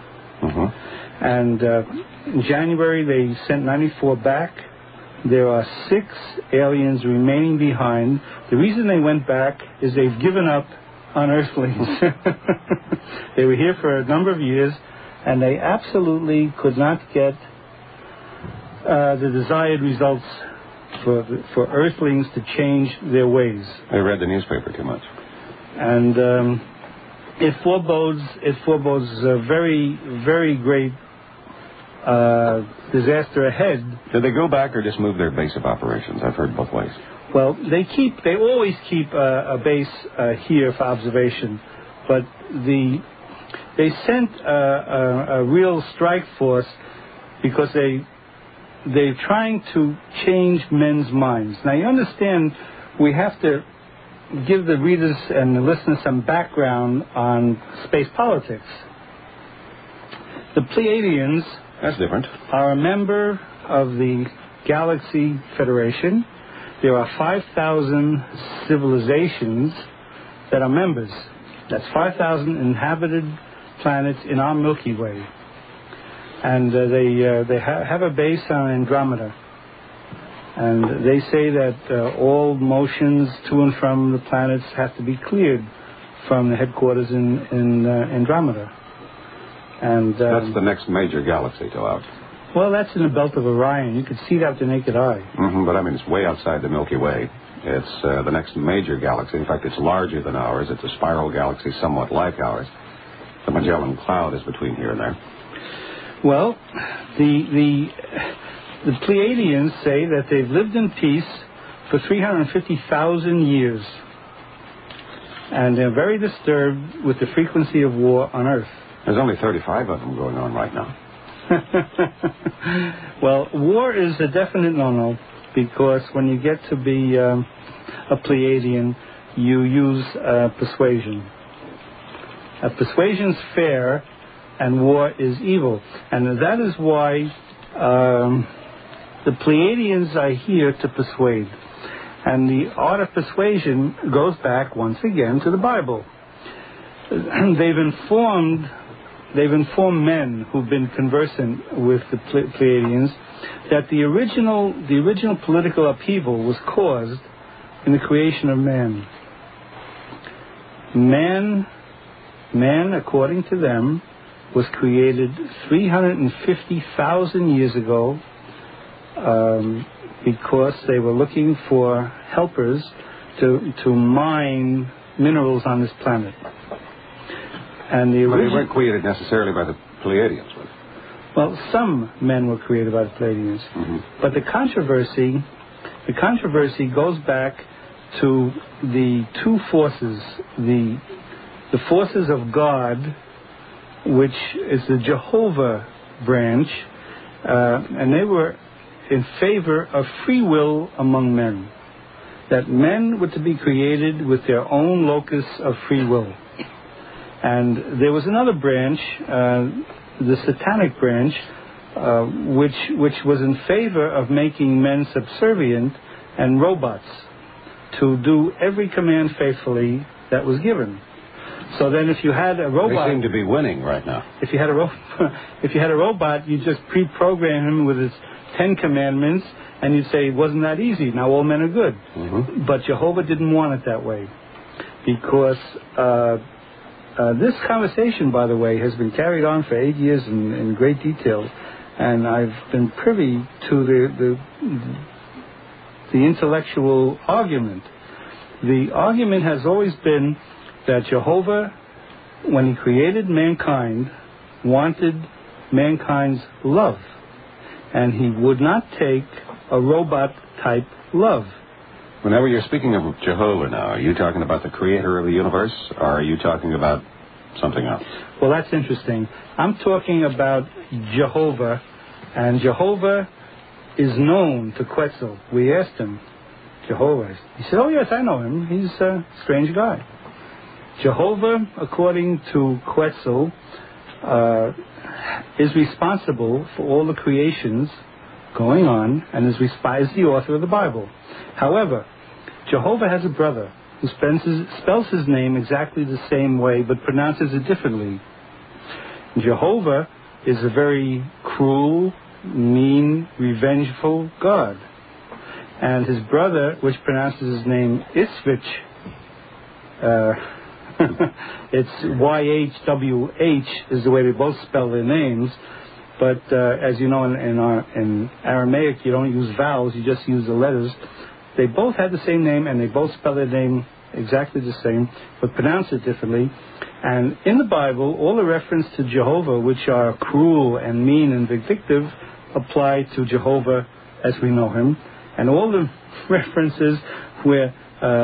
And in January, they sent 94 back. There are 6 aliens remaining behind. The reason they went back is they've given up on Earthlings. They were here for a number of years, and they absolutely could not get the desired results for Earthlings to change their ways. They read the newspaper too much. And it forebodes a very, very great disaster ahead. Did they go back or just move their base of operations? I've heard both ways. Well, they always keep a base here for observation, but they sent a real strike force because they're trying to change men's minds. Now, you understand, we have to give the readers and the listeners some background on space politics. The Pleiadians, that's different, are a member of the Galaxy Federation. There are 5,000 civilizations that are members. That's 5,000 inhabited planets in our Milky Way. And they have a base on Andromeda. And they say that all motions to and from the planets have to be cleared from the headquarters in Andromeda. And that's the next major galaxy to out. Well, that's in the belt of Orion. You could see that with the naked eye. But I mean, it's way outside the Milky Way. It's the next major galaxy. In fact, it's larger than ours. It's a spiral galaxy somewhat like ours. The Magellan Cloud is between here and there. Well, the Pleiadians say that they've lived in peace for 350,000 years. And they're very disturbed with the frequency of war on Earth. There's only 35 of them going on right now. Well, war is a definite no-no, because when you get to be a Pleiadian, you use persuasion. Persuasion's fair, and war is evil. And that is why the Pleiadians are here to persuade. And the art of persuasion goes back once again to the Bible. They've informed men who've been conversant with the Pleiadians that the original political upheaval was caused in the creation of man. Man, according to them, was created 350,000 years ago because they were looking for helpers to mine minerals on this planet. And But they weren't created necessarily by the Pleiadians, was it? Well, some men were created by the Pleiadians. Mm-hmm. But the controversy goes back to the two forces, the forces of God, which is the Jehovah branch, and they were in favor of free will among men, that men were to be created with their own locus of free will. And there was another branch, the satanic branch, which was in favor of making men subservient and robots to do every command faithfully that was given. So then, if you had a robot, they seem to be winning right now. If you had a robot, you just pre-program him with his 10 commandments, and you'd say, "Wasn't that easy? Now all men are good." Mm-hmm. But Jehovah didn't want it that way, because this conversation, by the way, has been carried on for 8 years in great detail, and I've been privy to the intellectual argument. The argument has always been that Jehovah, when he created mankind, wanted mankind's love, and he would not take a robot-type love. Whenever you're speaking of Jehovah now, are you talking about the creator of the universe, or are you talking about something else? Well, that's interesting. I'm talking about Jehovah, and Jehovah is known to Quetzal. We asked him, Jehovah. He said, "Oh, yes, I know him. He's a strange guy." Jehovah, according to Quetzal, is responsible for all the creations going on, and is the author of the Bible. However, Jehovah has a brother who spells his name exactly the same way, but pronounces it differently. Jehovah is a very cruel, mean, revengeful God. And his brother, which pronounces his name Isvich, it's YHWH is the way they both spell their names. But as you know, in Aramaic, you don't use vowels, you just use the letters. They both have the same name, and they both spell their name exactly the same, but pronounce it differently. And in the Bible, all the reference to Jehovah, which are cruel and mean and vindictive, apply to Jehovah as we know him. And all the references where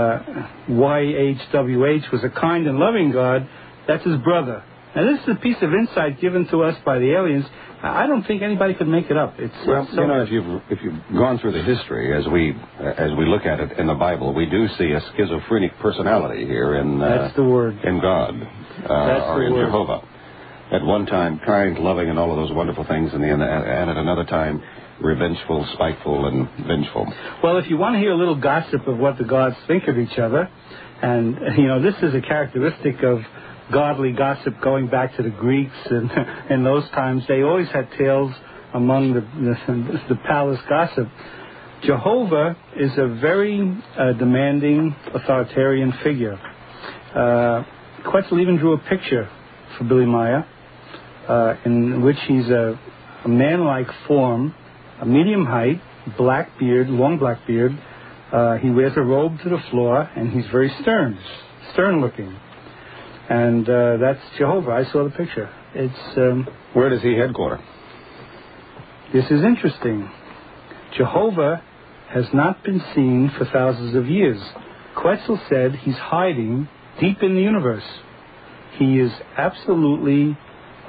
YHWH was a kind and loving God, that's his brother. And this is a piece of insight given to us by the aliens. I don't think anybody could make it up. If you've gone through the history as we look at it in the Bible, we do see a schizophrenic personality here in that's the word. In God or in word. Jehovah. At one time, kind, loving, and all of those wonderful things, and at another time, revengeful, spiteful, and vengeful. Well, if you want to hear a little gossip of what the gods think of each other, and this is a characteristic of godly gossip going back to the Greeks, and in those times they always had tales among the palace gossip. Jehovah is a very demanding, authoritarian figure. Quetzal even drew a picture for Billy Meier in which he's a man-like form, a medium height, black beard, long black beard. He wears a robe to the floor, and he's very stern-looking. And that's Jehovah. I saw the picture. It's where does he headquarter? This is interesting. Jehovah has not been seen for thousands of years. Quetzal said he's hiding deep in the universe. He is absolutely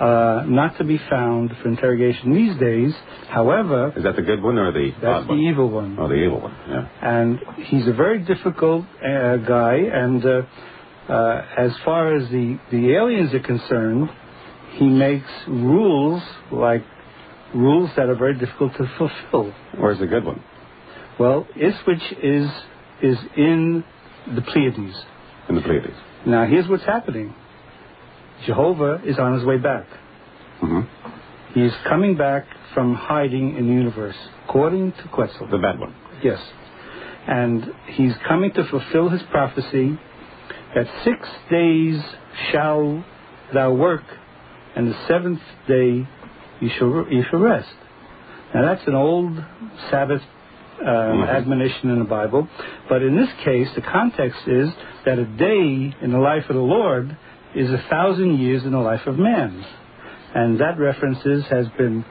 not to be found for interrogation these days. However... Is that the good one or the That's odd the one? evil one. Oh, the evil one, yeah. And he's a very difficult guy, and as far as the aliens are concerned, he makes rules that are very difficult to fulfill. Where's the good one? Well, Ipswich is in the Pleiades. In the Pleiades. Now, here's what's happening. Jehovah is on his way back. Mm-hmm. He is coming back from hiding in the universe, according to Quetzal. The bad one. Yes. And he's coming to fulfill his prophecy that 6 days shall thou work, and the seventh day you shall rest. Now, that's an old Sabbath admonition in the Bible. But in this case, the context is that a day in the life of the Lord is 1,000 years in the life of man. And that references have been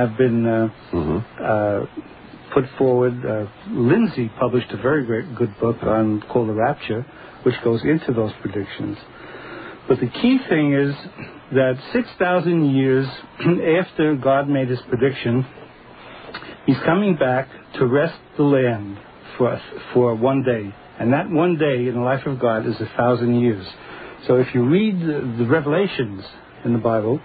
put forward. Lindsay published a very good book called The Rapture, which goes into those predictions. But the key thing is that 6,000 years after God made his prediction, he's coming back to rest the land for 1 day. And that 1 day in the life of God is 1,000 years. So if you read the Revelations in the Bible,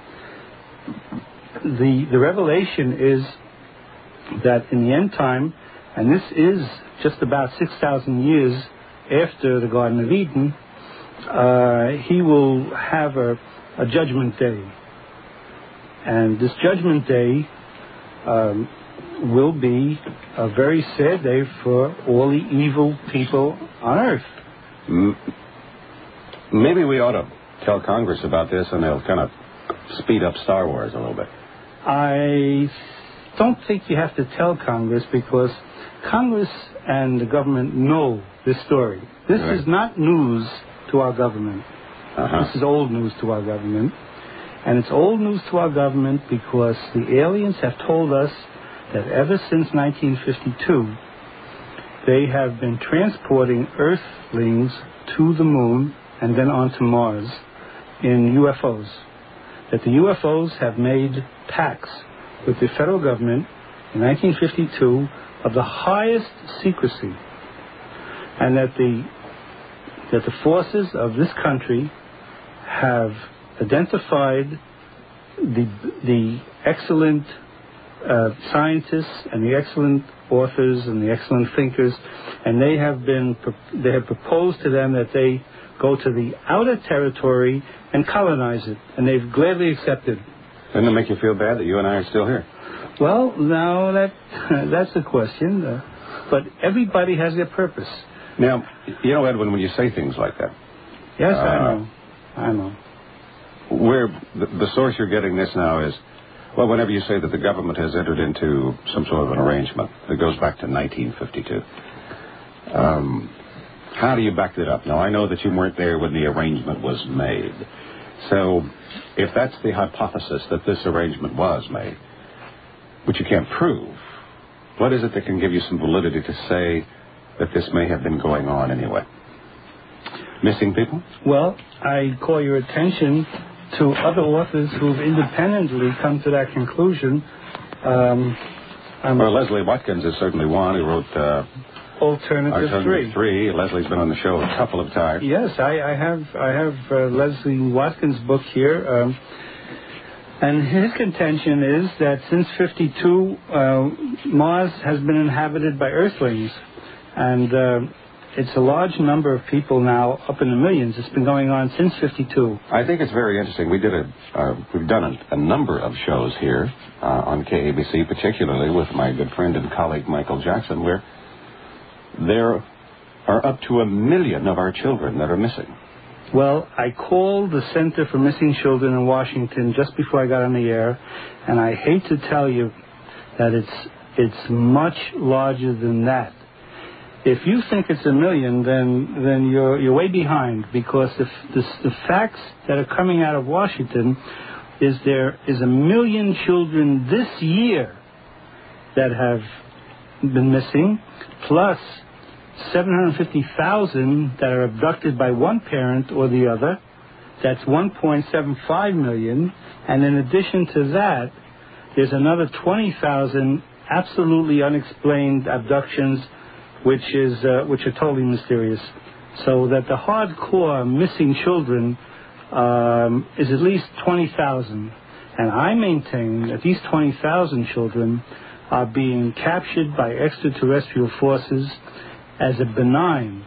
the revelation is that in the end time, and this is just about 6,000 years after the Garden of Eden, he will have a judgment day. And this judgment day will be a very sad day for all the evil people on earth. Maybe we ought to tell Congress about this, and they'll kind of speed up Star Wars a little bit. I don't think you have to tell Congress, because Congress and the government know this story. This is not news to our government. This is old news to our government. And it's old news to our government because the aliens have told us that ever since 1952, they have been transporting Earthlings to the moon and then on to Mars in UFOs. That the UFOs have made pacts with the federal government in 1952 of the highest secrecy, and that the forces of this country have identified the excellent scientists and the excellent authors and the excellent thinkers, and they have proposed to them that they go to the outer territory and colonize it, and they've gladly accepted. Doesn't it make you feel bad that you and I are still here? Well, no, that's a question, but everybody has their purpose. Now, you know, Edwin, when you say things like that... Yes, I know. Where the source you're getting this now is, well, whenever you say that the government has entered into some sort of an arrangement that goes back to 1952, how do you back that up? Now, I know that you weren't there when the arrangement was made. So, if that's the hypothesis that this arrangement was made, which you can't prove, what is it that can give you some validity to say that this may have been going on anyway? Missing people? Well, I call your attention to other authors who've independently come to that conclusion. Well, Leslie Watkins is certainly one who wrote Alternative 3. Leslie's been on the show a couple of times. Yes, I have Leslie Watkins' book here, and his contention is that since 52, Mars has been inhabited by Earthlings, and it's a large number of people now, up in the millions. It's been going on since 52. I think it's very interesting. We've done a number of shows here on KABC, particularly with my good friend and colleague Michael Jackson, where there are up to 1 million of our children that are missing. Well, I called the Center for Missing Children in Washington just before I got on the air, and I hate to tell you that it's much larger than that. If you think it's 1 million, then you're way behind, because the facts that are coming out of Washington is there is 1 million children this year that have been missing, plus 750,000 that are abducted by one parent or the other. That's 1.75 million. And in addition to that, there's another 20,000 absolutely unexplained abductions, which are totally mysterious. So that the hardcore missing children is at least 20,000. And I maintain that these 20,000 children are being captured by extraterrestrial forces as a benign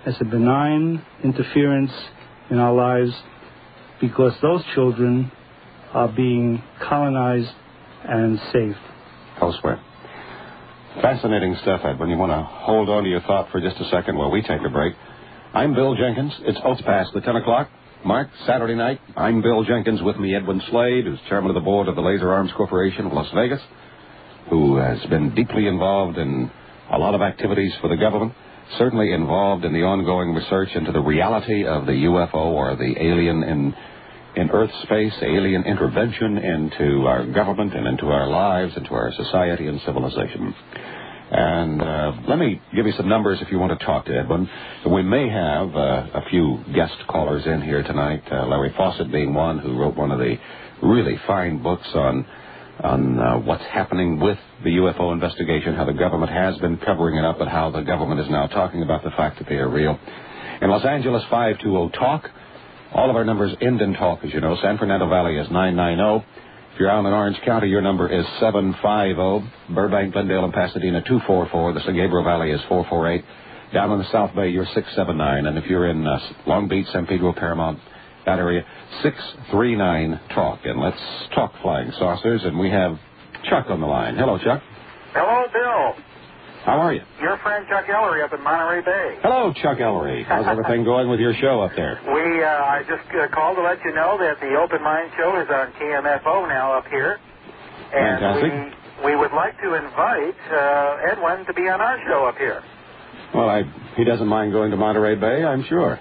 interference in our lives, because those children are being colonized and saved. Elsewhere. Fascinating stuff, Edwin. You want to hold on to your thought for just a second while we take a break. I'm Bill Jenkins. It's past the 10 o'clock mark, Saturday night. I'm Bill Jenkins. With me, Edwin Slade, who's chairman of the board of the Laser Arms Corporation of Las Vegas, who has been deeply involved in a lot of activities for the government, certainly involved in the ongoing research into the reality of the UFO or the alien in Earth space, alien intervention into our government and into our lives, into our society and civilization. And let me give you some numbers if you want to talk to Edwin. We may have a few guest callers in here tonight, Larry Fawcett being one, who wrote one of the really fine books on what's happening with the UFO investigation, how the government has been covering it up, and how the government is now talking about the fact that they are real. In Los Angeles, 520-TALK. All of our numbers end in talk, as you know. San Fernando Valley is 990. If you're out in Orange County, your number is 750. Burbank, Glendale, and Pasadena, 244. The San Gabriel Valley is 448. Down in the South Bay, you're 679. And if you're in Long Beach, San Pedro, Paramount, that area, 639-TALK. And let's talk flying saucers. And we have Chuck on the line. Hello, Chuck. Hello, Bill. How are you? Your friend Chuck Ellery up in Monterey Bay. Hello, Chuck Ellery. How's everything going with your show up there? I just called to let you know that the Open Mind Show is on KMFO now up here. And fantastic. we would like to invite Edwin to be on our show up here. Well, he doesn't mind going to Monterey Bay, I'm sure.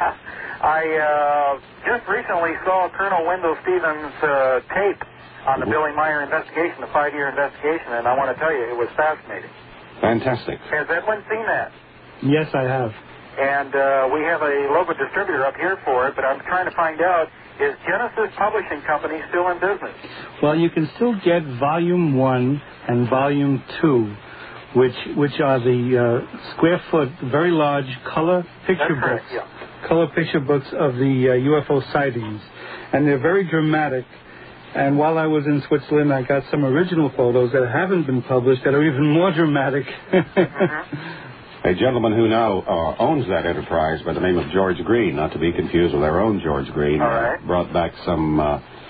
I just recently saw Colonel Wendell Stevens' tape on the Billy Meyer investigation, the 5-year investigation, and I want to tell you, it was fascinating. Fantastic. Has Edwin seen that? Yes, I have. And we have a local distributor up here for it, but I'm trying to find out, is Genesis Publishing Company still in business? Well, you can still get Volume 1 and Volume 2, which are the square foot, very large color picture books. Correct, yeah. Color picture books of the UFO sightings. And they're very dramatic. And while I was in Switzerland, I got some original photos that haven't been published that are even more dramatic. A gentleman who now owns that enterprise by the name of George Green, not to be confused with our own George Green, all right, brought back some...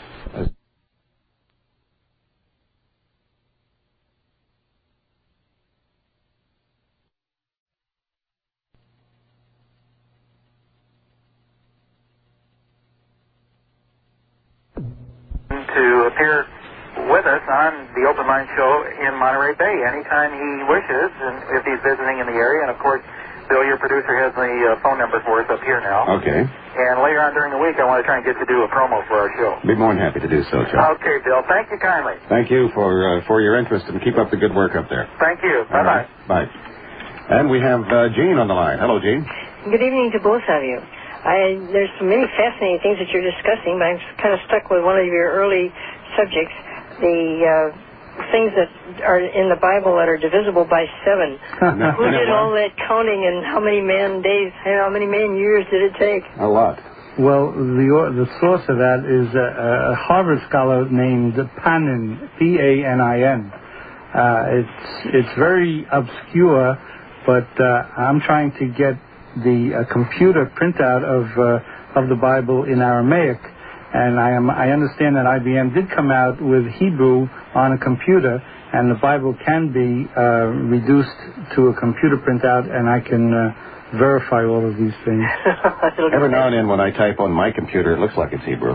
to appear with us on the Open Mind Show in Monterey Bay anytime he wishes, and if he's visiting in the area. And of course, Bill, your producer, has the phone number for us up here now. Okay. And later on during the week, I want to try and get to do a promo for our show. Be more than happy to do so, Chuck. Okay, Bill. Thank you kindly. Thank you for your interest, and keep up the good work up there. Thank you. All Bye-bye. right. Bye. And we have Jean on the line. Hello, Jean. Good evening to both of you. There's many fascinating things that you're discussing, but I'm kind of stuck with one of your early subjects, the things that are in the Bible that are divisible by 7. Who did all that counting, and how many man days, how many man years did it take? A lot. Well, the source of that is a Harvard scholar named Panin, P-A-N-I-N. It's very obscure, but I'm trying to get the computer printout of the Bible in Aramaic, and I understand that IBM did come out with Hebrew on a computer, and the Bible can be reduced to a computer printout, and I can verify all of these things. Every now and then when I type on my computer, it looks like it's Hebrew.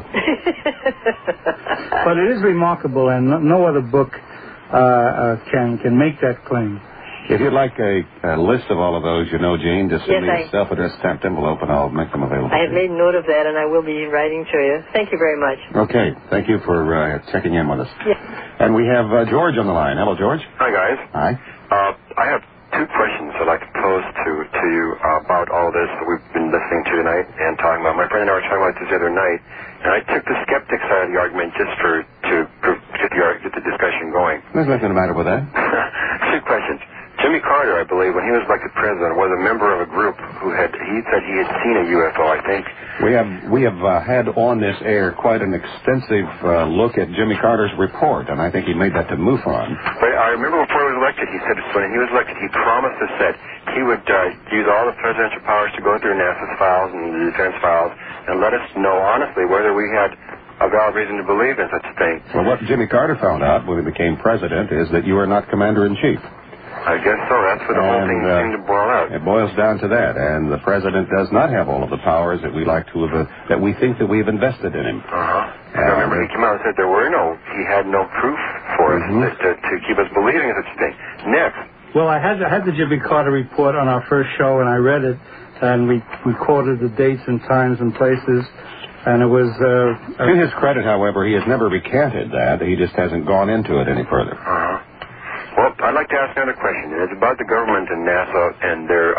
But it is remarkable, and no other book can make that claim. If you'd like a list of all of those, you know, Jean, just send me a self-addressed stamped envelope, and I'll make them available. I have made note of that, and I will be writing to you. Thank you very much. Okay. Thank you for checking in with us. Yes. And we have George on the line. Hello, George. Hi, guys. Hi. I have 2 questions I'd like to pose to you about all all this that we've been listening to tonight and talking about. My friend and I were talking about this the other night, and I took the skeptic side of the argument just to get the discussion going. There's nothing the matter with that. Two questions. Jimmy Carter, I believe, when he was elected president, was a member of a group he said he had seen a UFO, I think. We have had on this air quite an extensive look at Jimmy Carter's report, and I think he made that to MUFON. But I remember before he was elected, he said when he was elected, he promised us that he would use all the presidential powers to go through NASA's files and the defense files and let us know honestly whether we had a valid reason to believe in such a thing. Well, what Jimmy Carter found out when he became president is that you are not commander-in-chief. I guess so. That's what the whole thing seemed to boil out. It boils down to that, and the president does not have all of the powers that we like to have, that we think that we've invested in him. I remember he came out and said he had no proof for us to keep us believing in such a thing. Next. Well, I had the Jimmy Carter report on our first show, and I read it, and we quoted the dates and times and places, and it was... to his credit, however, he has never recanted that. He just hasn't gone into it any further. Well, I'd like to ask another question. It's about the government and NASA and their,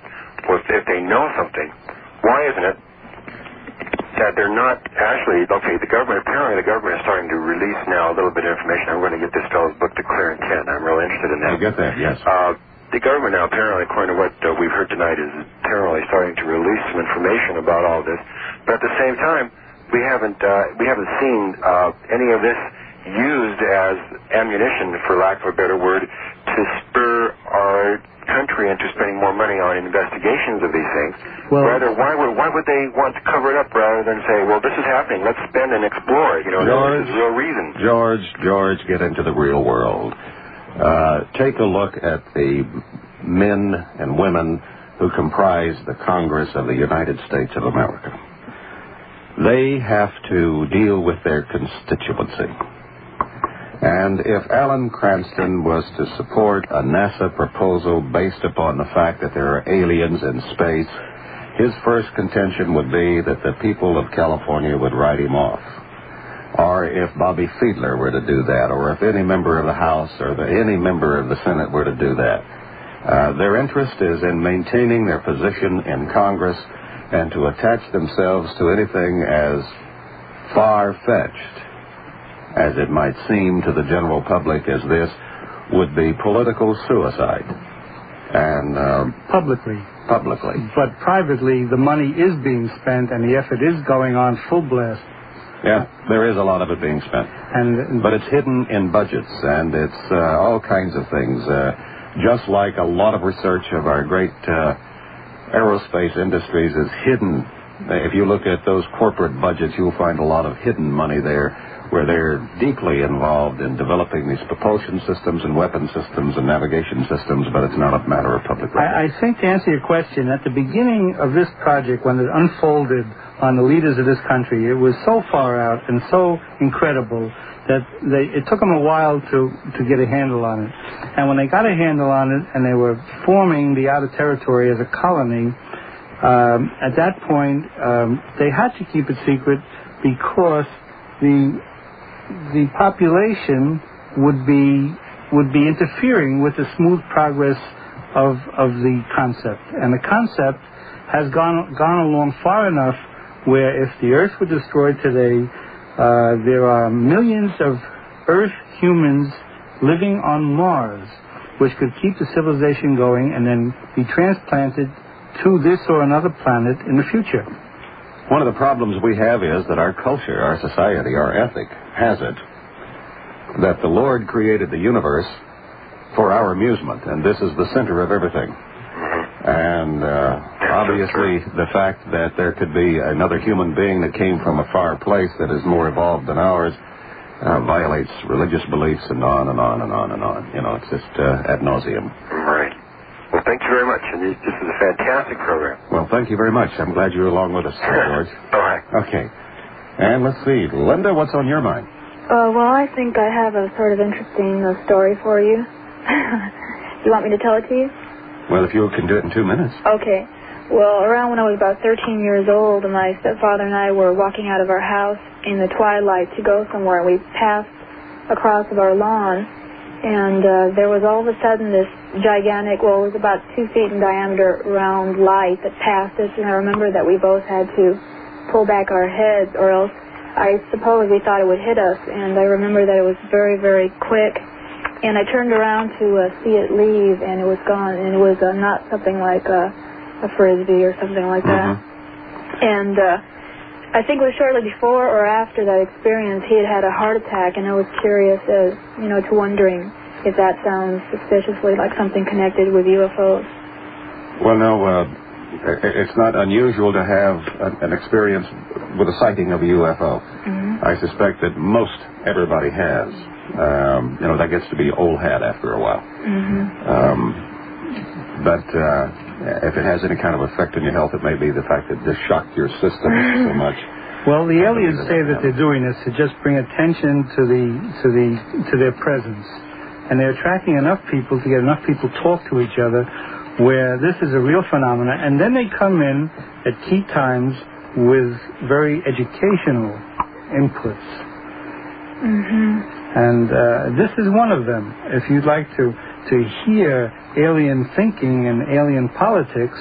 if they know something, why isn't it that they're not actually, apparently the government is starting to release now a little bit of information. I'm going to get this fellow's book, The Clear Intent. I'm really interested in that. I get that, yes. The government now, apparently, according to what we've heard tonight, is apparently starting to release some information about all this. But at the same time, we haven't seen any of this used as ammunition, for lack of a better word, to spur our country into spending more money on investigations of these things. Well, rather, why would they want to cover it up rather than say, well, this is happening, let's spend and explore it, this is the real reason. George, get into the real world. Take a look at the men and women who comprise the Congress of the United States of America. They have to deal with their constituency. And if Alan Cranston was to support a NASA proposal based upon the fact that there are aliens in space, his first contention would be that the people of California would write him off. Or if Bobby Fiedler were to do that, or if any member of the House or any member of the Senate were to do that. Their interest is in maintaining their position in Congress, and to attach themselves to anything as far-fetched as it might seem to the general public as this would be political suicide. And publicly. But privately, the money is being spent, and the effort is going on full blast. Yeah, there is a lot of it being spent. But it's hidden in budgets, and it's all kinds of things. Just like a lot of research of our great aerospace industries is hidden. If you look at those corporate budgets, you'll find a lot of hidden money there, where they're deeply involved in developing these propulsion systems and weapon systems and navigation systems, but it's not a matter of public record. I think, to answer your question, at the beginning of this project, when it unfolded on the leaders of this country, it was so far out and so incredible that it took them a while to get a handle on it. And when they got a handle on it and they were forming the Outer Territory as a colony, at that point, they had to keep it secret because the population would be interfering with the smooth progress of the concept. And the concept has gone along far enough where if the Earth were destroyed today, there are millions of Earth humans living on Mars, which could keep the civilization going and then be transplanted to this or another planet in the future. One of the problems we have is that our culture, our society, our ethic has it that the Lord created the universe for our amusement, and this is the center of everything. And obviously the fact that there could be another human being that came from a far place that is more evolved than ours violates religious beliefs and on and on and on and on. It's just ad nauseum. Right. Well, thank you very much. And this is a fantastic program. Well, thank you very much. I'm glad you're along with us, George. All right. Okay. And let's see. Linda, what's on your mind? Well, I think I have a sort of interesting story for you. You want me to tell it to you? Well, if you can do it in 2 minutes. Okay. Well, around when I was about 13 years old, my stepfather and I were walking out of our house in the twilight to go somewhere. We passed across of our lawn, And there was all of a sudden this gigantic, well, it was about 2 feet in diameter, round light that passed us. And I remember that we both had to pull back our heads, or else I suppose we thought it would hit us. And I remember that it was very, very quick. And I turned around to see it leave, and it was gone. And it was not something like a Frisbee or something like that. And I think it was shortly before or after that experience, he had had a heart attack, and I was curious as, to wondering if that sounds suspiciously like something connected with UFOs. Well, no, it's not unusual to have an experience with a sighting of a UFO. I suspect that most everybody has. That gets to be old hat after a while. But if it has any kind of effect on your health, it may be the fact that this shocked your system so much. Well, the aliens say that they're doing this to just bring attention to their presence, and they're attracting enough people to get enough people talk to each other, where this is a real phenomenon, and then they come in at key times with very educational inputs. And this is one of them. If you'd like to hear alien thinking and alien politics,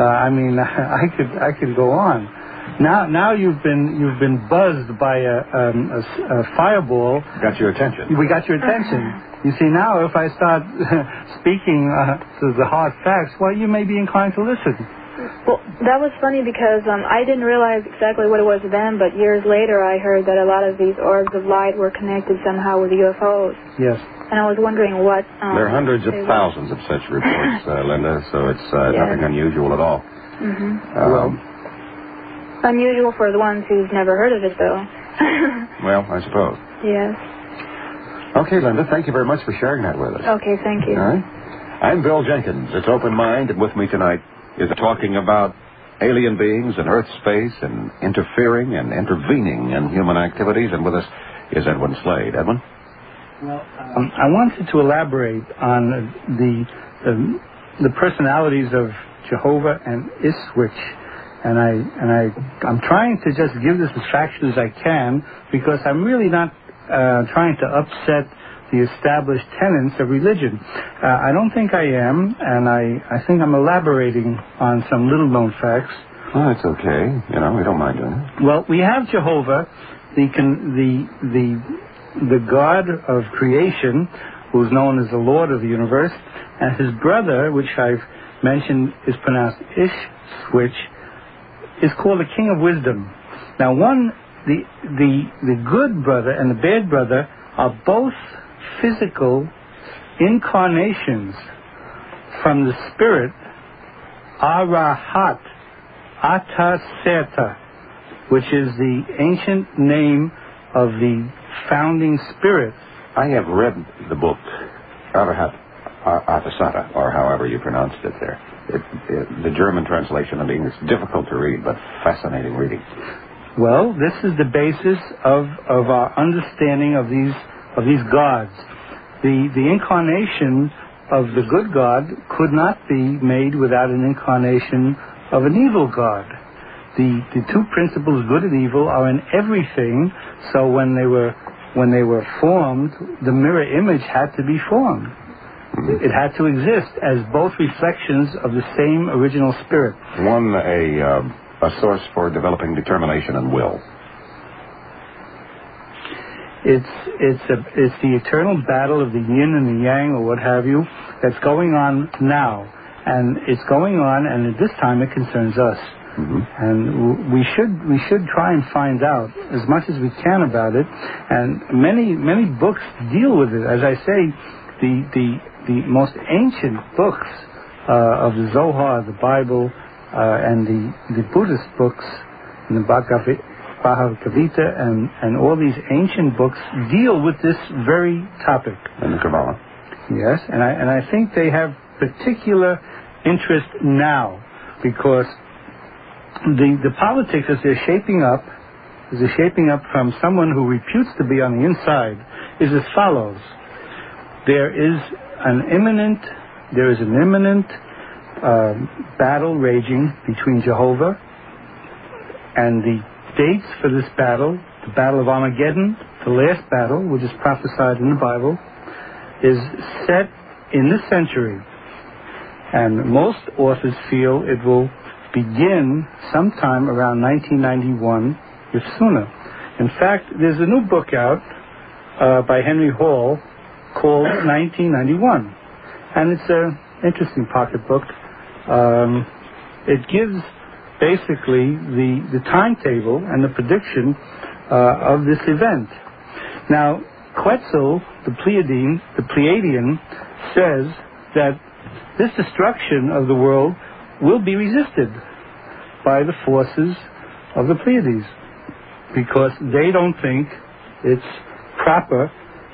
I could go on. Now you've been buzzed by a fireball. Got your attention. We got your attention. You see, now if I start speaking to the hard facts, well, you may be inclined to listen. Well, that was funny because I didn't realize exactly what it was then, but years later I heard that a lot of these orbs of light were connected somehow with UFOs. Yes. And I was wondering what... there are hundreds of thousands of such reports, Linda, so it's nothing unusual at all. Unusual for the ones who've never heard of it, though. Well, I suppose. Yes. Okay, Linda, thank you very much for sharing that with us. Okay, thank you. All right. I'm Bill Jenkins. It's Open Mind, and with me tonight is talking about alien beings and Earth space and interfering and intervening in human activities. And with us is Edwin Slade. Edwin? Well, I wanted to elaborate on the personalities of Jehovah and Ipswich, and I'm trying to just give this as factual as I can, because I'm really not trying to upset the established tenets of religion. I don't think I am, and I think I'm elaborating on some little-known facts. Oh, it's okay. We don't mind doing it. Well, we have Jehovah, the God of creation, who's known as the Lord of the universe, and his brother, which I've mentioned is pronounced Ipswich, is called the King of Wisdom. Now, the good brother and the bad brother are both physical incarnations from the spirit Arahat Ataseta, which is the ancient name of the founding spirit. I have read the book Arahat Ataseta, or however you pronounced it there. The German translation of English is difficult to read, but fascinating reading. Well, this is the basis of our understanding of these gods. The incarnation of the good God could not be made without an incarnation of an evil God. The two principles, good and evil, are in everything. So when they were formed, the mirror image had to be formed. It had to exist as both reflections of the same original spirit. One, a source for developing determination and will. It's the eternal battle of the yin and the yang, or what have you, that's going on now, and it's going on, and at this time it concerns us. And we should try and find out as much as we can about it. And many books deal with it. As I say, the most ancient books of the Zohar, the Bible, and the Buddhist books, and the Bhagavad Gita, and all these ancient books deal with this very topic. And the Kabbalah. Yes, and I think they have particular interest now, because the politics as they're shaping up from someone who reputes to be on the inside, is as follows. There is an imminent battle raging between Jehovah, and the dates for this battle, the Battle of Armageddon, the last battle, which is prophesied in the Bible, is set in this century, and most authors feel it will begin sometime around 1991, if sooner. In fact, there's a new book out by Henry Hall called 1991, and it's an interesting pocketbook. It gives basically the timetable and the prediction of this event. Now, Quetzal, the Pleiadian, says that this destruction of the world will be resisted by the forces of the Pleiades, because they don't think it's proper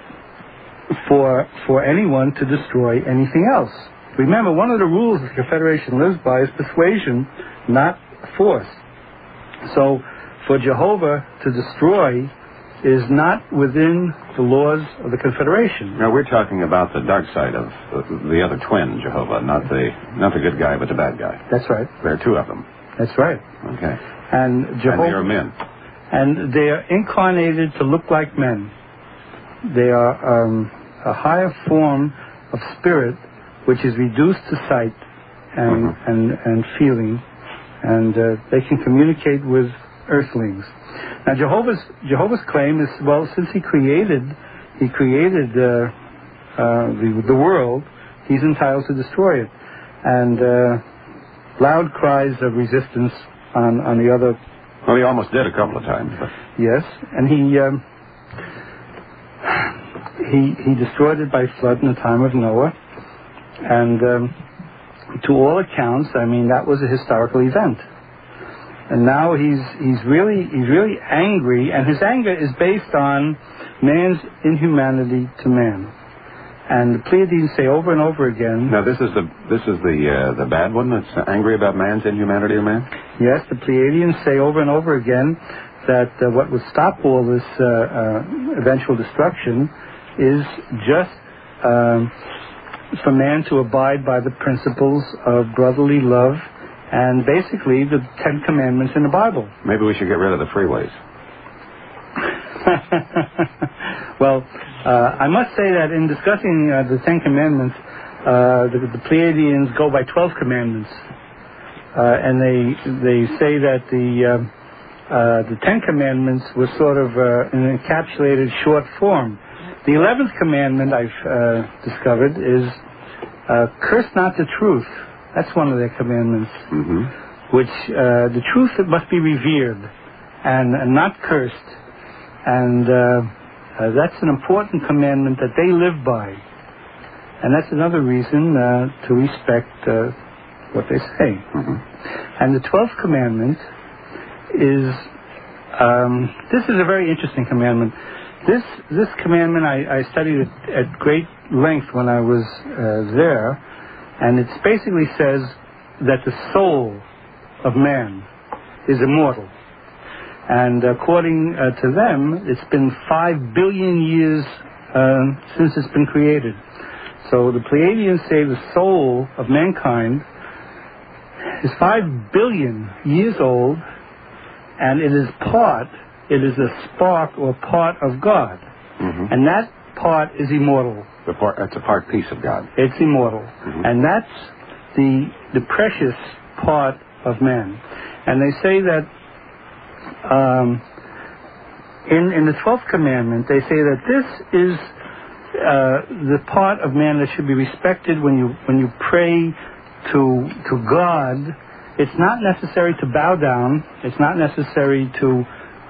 for anyone to destroy anything else. Remember, one of the rules the Confederation lives by is persuasion, not force. So, for Jehovah to destroy is not within the laws of the Confederation. Now, we're talking about the dark side of the other twin, Jehovah, not the good guy, but the bad guy. That's right. There are two of them. That's right. Okay. And Jehovah, and they are men. And they are incarnated to look like men. They are a higher form of spirit, which is reduced to sight and feeling, and they can communicate with earthlings. Now, Jehovah's claim is, well, since he created the world, he's entitled to destroy it, and loud cries of resistance on the other. Well, he almost did a couple of times. But... Yes, and he destroyed it by flood in the time of Noah, and to all accounts, I mean, that was a historical event. And now he's really angry, and his anger is based on man's inhumanity to man. And the Pleiadians say over and over again. Now, this is the bad one that's angry about man's inhumanity to man? Yes, the Pleiadians say over and over again that what would stop all this eventual destruction is just for man to abide by the principles of brotherly love and basically the 10 Commandments in the Bible. Maybe we should get rid of the freeways. Well, I must say that in discussing the 10 Commandments, the Pleiadians go by 12 commandments, and they say that the 10 Commandments were sort of an encapsulated short form. The 11th commandment I've discovered is curse not the truth. That's one of their commandments, which the truth must be revered and not cursed. And that's an important commandment that they live by. And that's another reason to respect what they say. And the 12th commandment is, this is a very interesting commandment. This commandment I studied at great length when I was there, and it basically says that the soul of man is immortal. And according to them, it's been 5 billion years since it's been created. So the Pleiadians say the soul of mankind is 5 billion years old, and it is a spark or part of God. And that part is immortal. That's a part piece of God. It's immortal. And that's the precious part of man. And they say that in the 12th commandment, they say that this is the part of man that should be respected when you pray to God. It's not necessary to bow down. It's not necessary to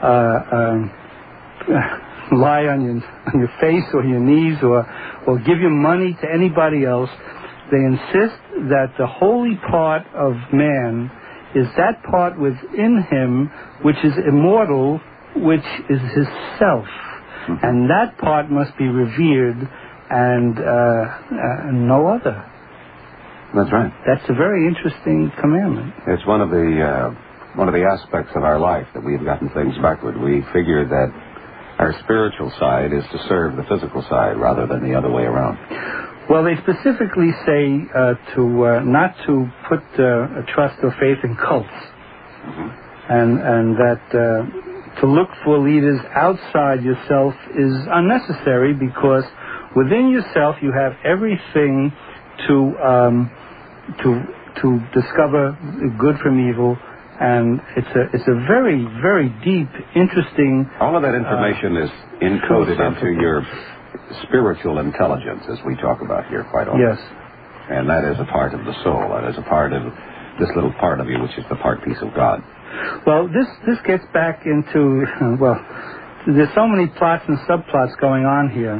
lie on your face or your knees or give your money to anybody else. They insist that the holy part of man is that part within him which is immortal, which is his self. And that part must be revered and no other. That's right. That's a very interesting commandment. It's one of the aspects of our life that we've gotten things backward. We figure that our spiritual side is to serve the physical side rather than the other way around. Well, they specifically say not to put a trust or faith in cults, and that to look for leaders outside yourself is unnecessary, because Within yourself, you have everything to discover good from evil, and it's a very, very deep, interesting. All of that information is encoded into your spiritual intelligence, as we talk about here quite often. Yes. And that is a part of the soul. That is a part of this little part of you, which is the part piece of God. Well, this gets back into, well, there's so many plots and subplots going on here.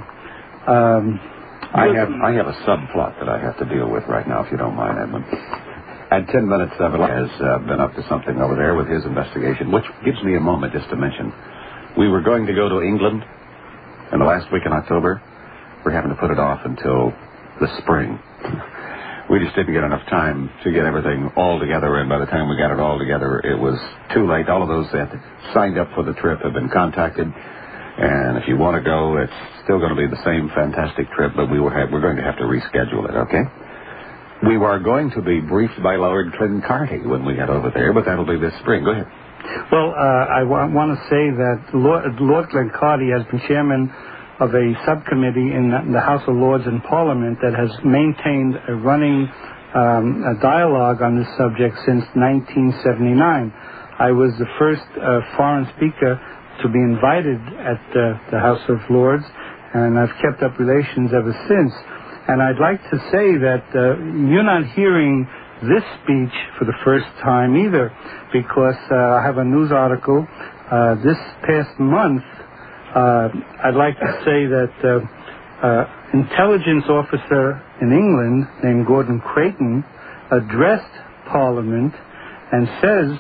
I have a subplot that I have to deal with right now, if you don't mind, Edmund. At 10 minutes, Evan has been up to something over there with his investigation, which gives me a moment just to mention. We were going to go to England in the last week in October. We're having to put it off until the spring. We just didn't get enough time to get everything all together, and by the time we got it all together, it was too late. All of those that signed up for the trip have been contacted, and if you want to go, it's still going to be the same fantastic trip, but we're going to have to reschedule it, okay? We were going to be briefed by Lord Clancarty when we got over there, but that'll be this spring. Go ahead. Well, I want to say that Lord Clancarty has been chairman of a subcommittee in the House of Lords in Parliament that has maintained a running a dialogue on this subject since 1979. I was the first foreign speaker to be invited at the House of Lords, and I've kept up relations ever since. And I'd like to say that you're not hearing this speech for the first time either, because I have a news article this past month. I'd like to say that intelligence officer in England named Gordon Creighton addressed Parliament and says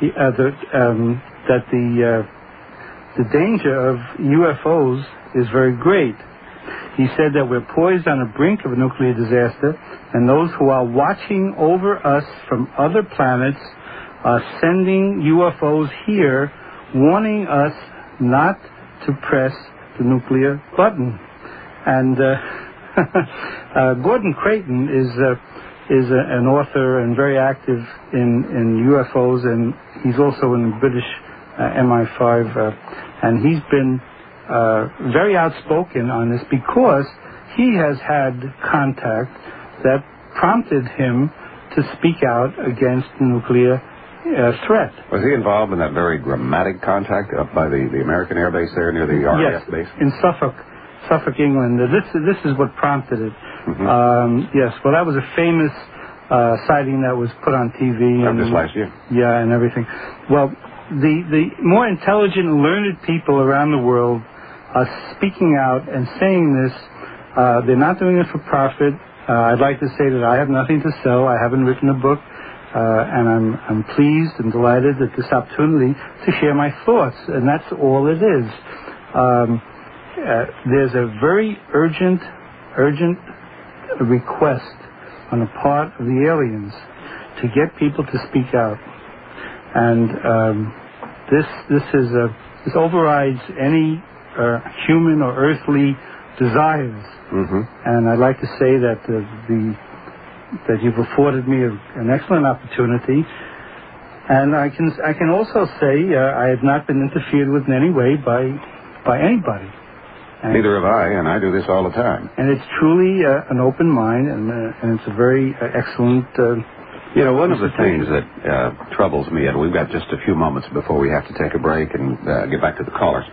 that the danger of UFOs is very great. He said that we're poised on the brink of a nuclear disaster, and those who are watching over us from other planets are sending UFOs here, warning us not to press the nuclear button. And Gordon Creighton is an author and very active in UFOs, and he's also in the British MI5, and he's been very outspoken on this because he has had contact that prompted him to speak out against the nuclear threat. Was he involved in that very dramatic contact up by the American Air Base there near the RAF base? Yes, in Suffolk, England. This is what prompted it. Mm-hmm. Yes, well, that was a famous sighting that was put on TV. Of this last year? Yeah, and everything. Well, the more intelligent, learned people around the world are speaking out and saying this. They're not doing it for profit. I'd like to say that I have nothing to sell. I haven't written a book. And I'm pleased and delighted at this opportunity to share my thoughts, and that's all it is. There's a very urgent request on the part of the aliens to get people to speak out, and this overrides any human or earthly desires. Mm-hmm. And I'd like to say that that you've afforded me an excellent opportunity, and I can also say I have not been interfered with in any way by anybody. And neither have I, and I do this all the time. And it's truly an open mind, and it's a very excellent. One of the things that troubles me, and we've got just a few moments before we have to take a break and get back to the callers.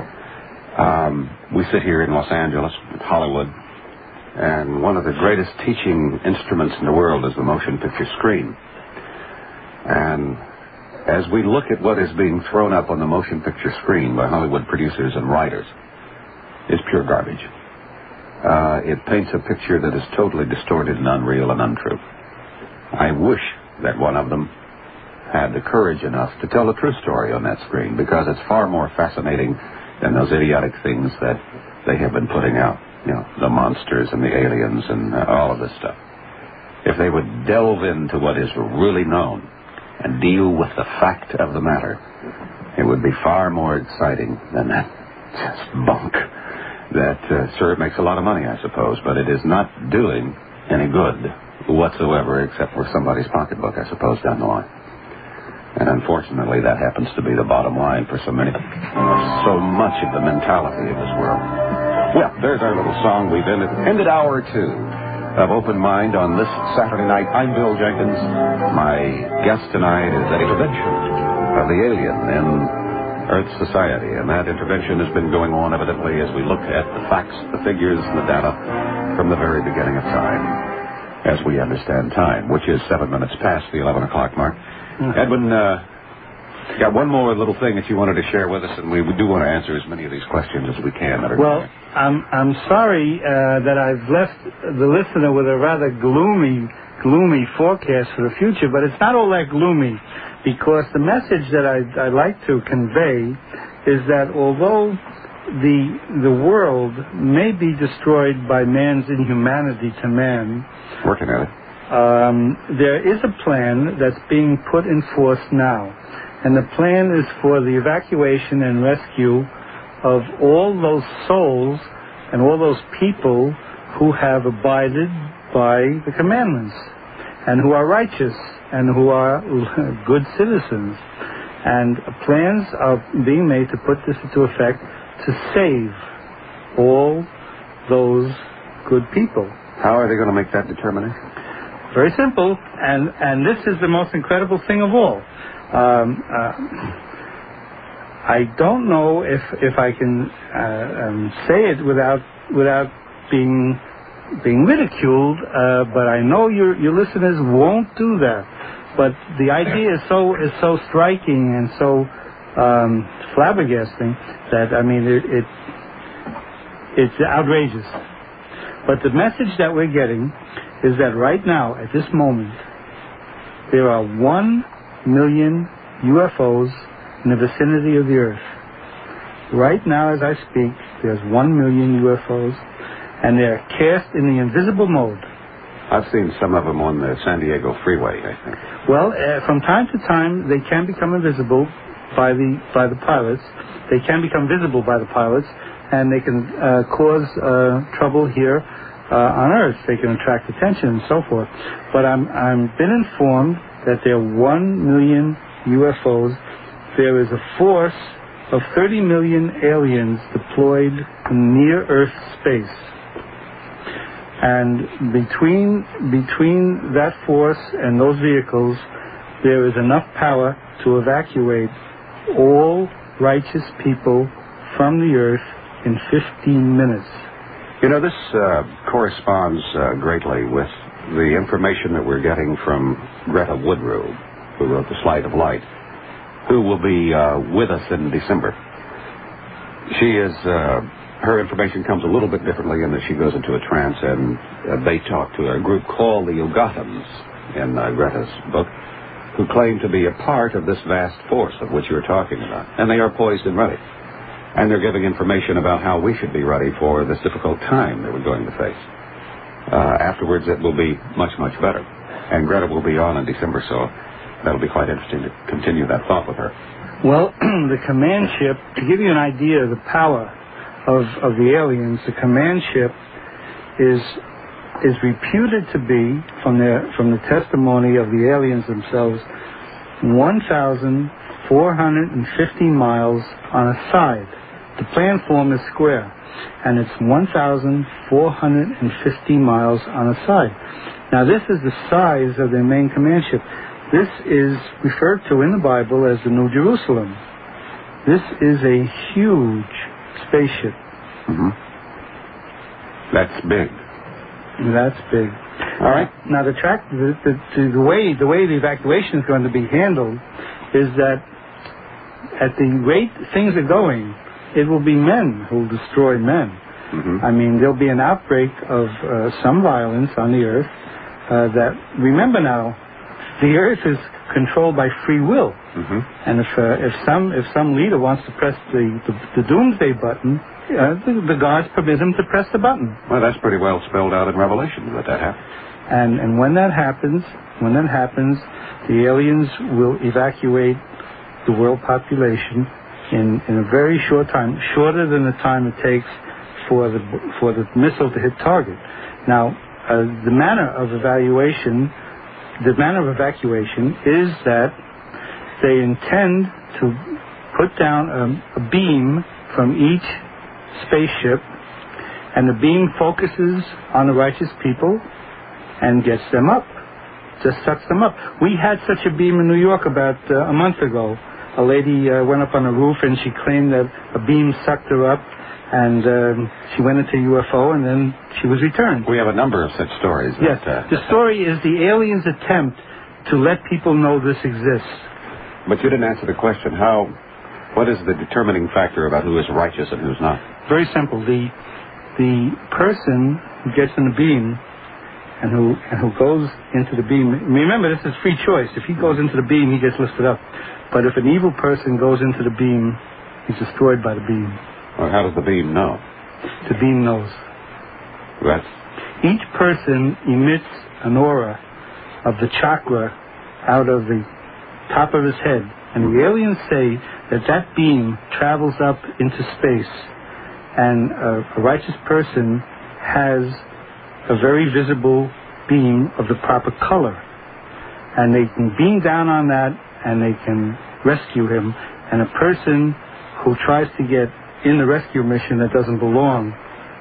We sit here in Los Angeles, Hollywood. And one of the greatest teaching instruments in the world is the motion picture screen. And as we look at what is being thrown up on the motion picture screen by Hollywood producers and writers, it's pure garbage. It paints a picture that is totally distorted and unreal and untrue. I wish that one of them had the courage enough to tell the true story on that screen, because it's far more fascinating than those idiotic things that they have been putting out. The monsters and the aliens and all of this stuff. If they would delve into what is really known and deal with the fact of the matter, it would be far more exciting than that just bunk that, sure, it makes a lot of money, I suppose, but it is not doing any good whatsoever except for somebody's pocketbook, I suppose, down the line. And unfortunately, that happens to be the bottom line for so much of the mentality of this world. Well, there's our little song. We've ended hour 2 of Open Mind on this Saturday night. I'm Bill Jenkins. My guest tonight is an intervention of the alien in Earth society, and that intervention has been going on evidently as we look at the facts, the figures, and the data from the very beginning of time, as we understand time, which is 7 minutes past the 11 o'clock mark. Edwin, got one more little thing that you wanted to share with us, and we do want to answer as many of these questions as we can. Well, I'm sorry that I've left the listener with a rather gloomy forecast for the future, but it's not all that gloomy, because the message that I'd like to convey is that although the world may be destroyed by man's inhumanity to man, working at it, there is a plan that's being put in force now. And the plan is for the evacuation and rescue of all those souls and all those people who have abided by the commandments and who are righteous and who are good citizens. And plans are being made to put this into effect to save all those good people. How are they going to make that determination? Very simple, and this is the most incredible thing of all. I don't know if I can say it without being ridiculed, but I know your listeners won't do that. But the idea is so striking and so flabbergasting that, I mean, it's outrageous. But the message that we're getting is that right now, at this moment, there are 1 million UFOs in the vicinity of the Earth. Right now, as I speak, there's 1 million UFOs, and they're cast in the invisible mode. I've seen some of them on the San Diego freeway, I think. Well, from time to time, they can become invisible by the pilots. They can become visible by the pilots, and they can cause trouble here on Earth. They can attract attention and so forth. But I'm been informed that there are 1 million UFOs. There is a force of 30 million aliens deployed in near Earth space. And between that force and those vehicles, there is enough power to evacuate all righteous people from the Earth in 15 minutes. You know, this corresponds greatly with the information that we're getting from Greta Woodrow, who wrote The Sleight of Light, who will be with us in December. She is, her information comes a little bit differently in that she goes into a trance, and they talk to a group called the Yogatans in Greta's book, who claim to be a part of this vast force of which you're talking about. And they are poised and ready. And they're giving information about how we should be ready for this difficult time that we're going to face. Afterwards, it will be much, much better. And Greta will be on in December, so that'll be quite interesting to continue that thought with her. Well, the command ship, to give you an idea of the power of the aliens, the command ship is reputed to be, from the testimony of the aliens themselves, 1,450 miles on a side. The platform is square, and it's 1,450 miles on a side. Now, this is the size of their main command ship. This is referred to in the Bible as the New Jerusalem. This is a huge spaceship. Mm-hmm. That's big. That's big. All right. Now, the way the evacuation is going to be handled is that at the rate things are going, it will be men who will destroy men. Mm-hmm. I mean, there'll be an outbreak of some violence on the Earth. That, remember now, the Earth is controlled by free will. Mm-hmm. And if some leader wants to press the doomsday button, the gods permit him to press the button. Well, that's pretty well spelled out in Revelation that happens. And when that happens, the aliens will evacuate the world population in a very short time, shorter than the time it takes for the missile to hit target. Now, the manner of evacuation is that they intend to put down a beam from each spaceship And the beam focuses on the righteous people and gets them up, just sucks them up. We had such a beam in New York about a month ago. A lady went up on a roof and she claimed that a beam sucked her up, and she went into UFO and then she was returned. We have a number of such stories. Yes, the story is the aliens' attempt to let people know this exists. But you didn't answer the question. What is the determining factor about who is righteous and who's not? Very simple. The person who gets in the beam and who goes into the beam, remember, this is free choice. If he goes into the beam, he gets lifted up. But if an evil person goes into the beam, he's destroyed by the beam. Well, how does the beam know? The beam knows. Each person emits an aura of the chakra out of the top of his head. And the aliens say that beam travels up into space. And a righteous person has a very visible beam of the proper color. And they can beam down on that and they can rescue him. And a person who tries to get in the rescue mission that doesn't belong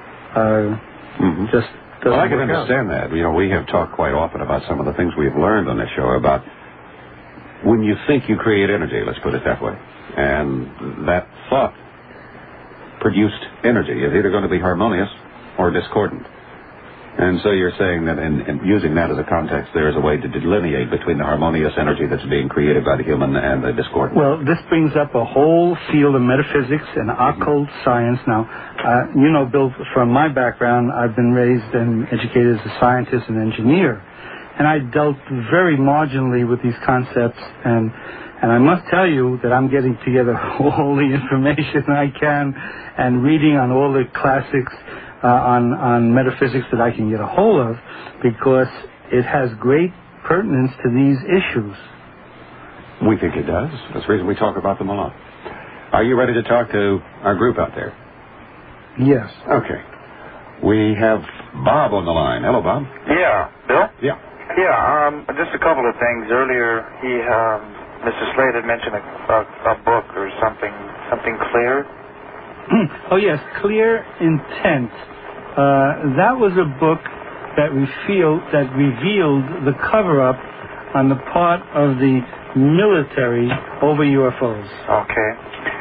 just doesn't Well, I can work understand out. that. You know, we have talked quite often about some of the things we've learned on this show about when you think you create energy, let's put it that way, and that thought produced energy is either going to be harmonious or discordant. And so you're saying that in using that as a context, there is a way to delineate between the harmonious energy that's being created by the human and the discordant. Well, this brings up a whole field of metaphysics and occult science. Now, you know, Bill, from my background, I've been raised and educated as a scientist and engineer. And I dealt very marginally with these concepts. And I must tell you that I'm getting together all the information I can and reading on all the classics on metaphysics that I can get a hold of, because it has great pertinence to these issues. We think it does. That's the reason we talk about them a lot. Are you ready to talk to our group out there? Yes. Okay. We have Bob on the line. Hello, Bob. Yeah. Bill? Yeah. Yeah, just a couple of things. Earlier, Mr. Slade had mentioned a book or something clear. Oh, yes, Clear Intent. That was a book that revealed the cover-up on the part of the military over UFOs. Okay.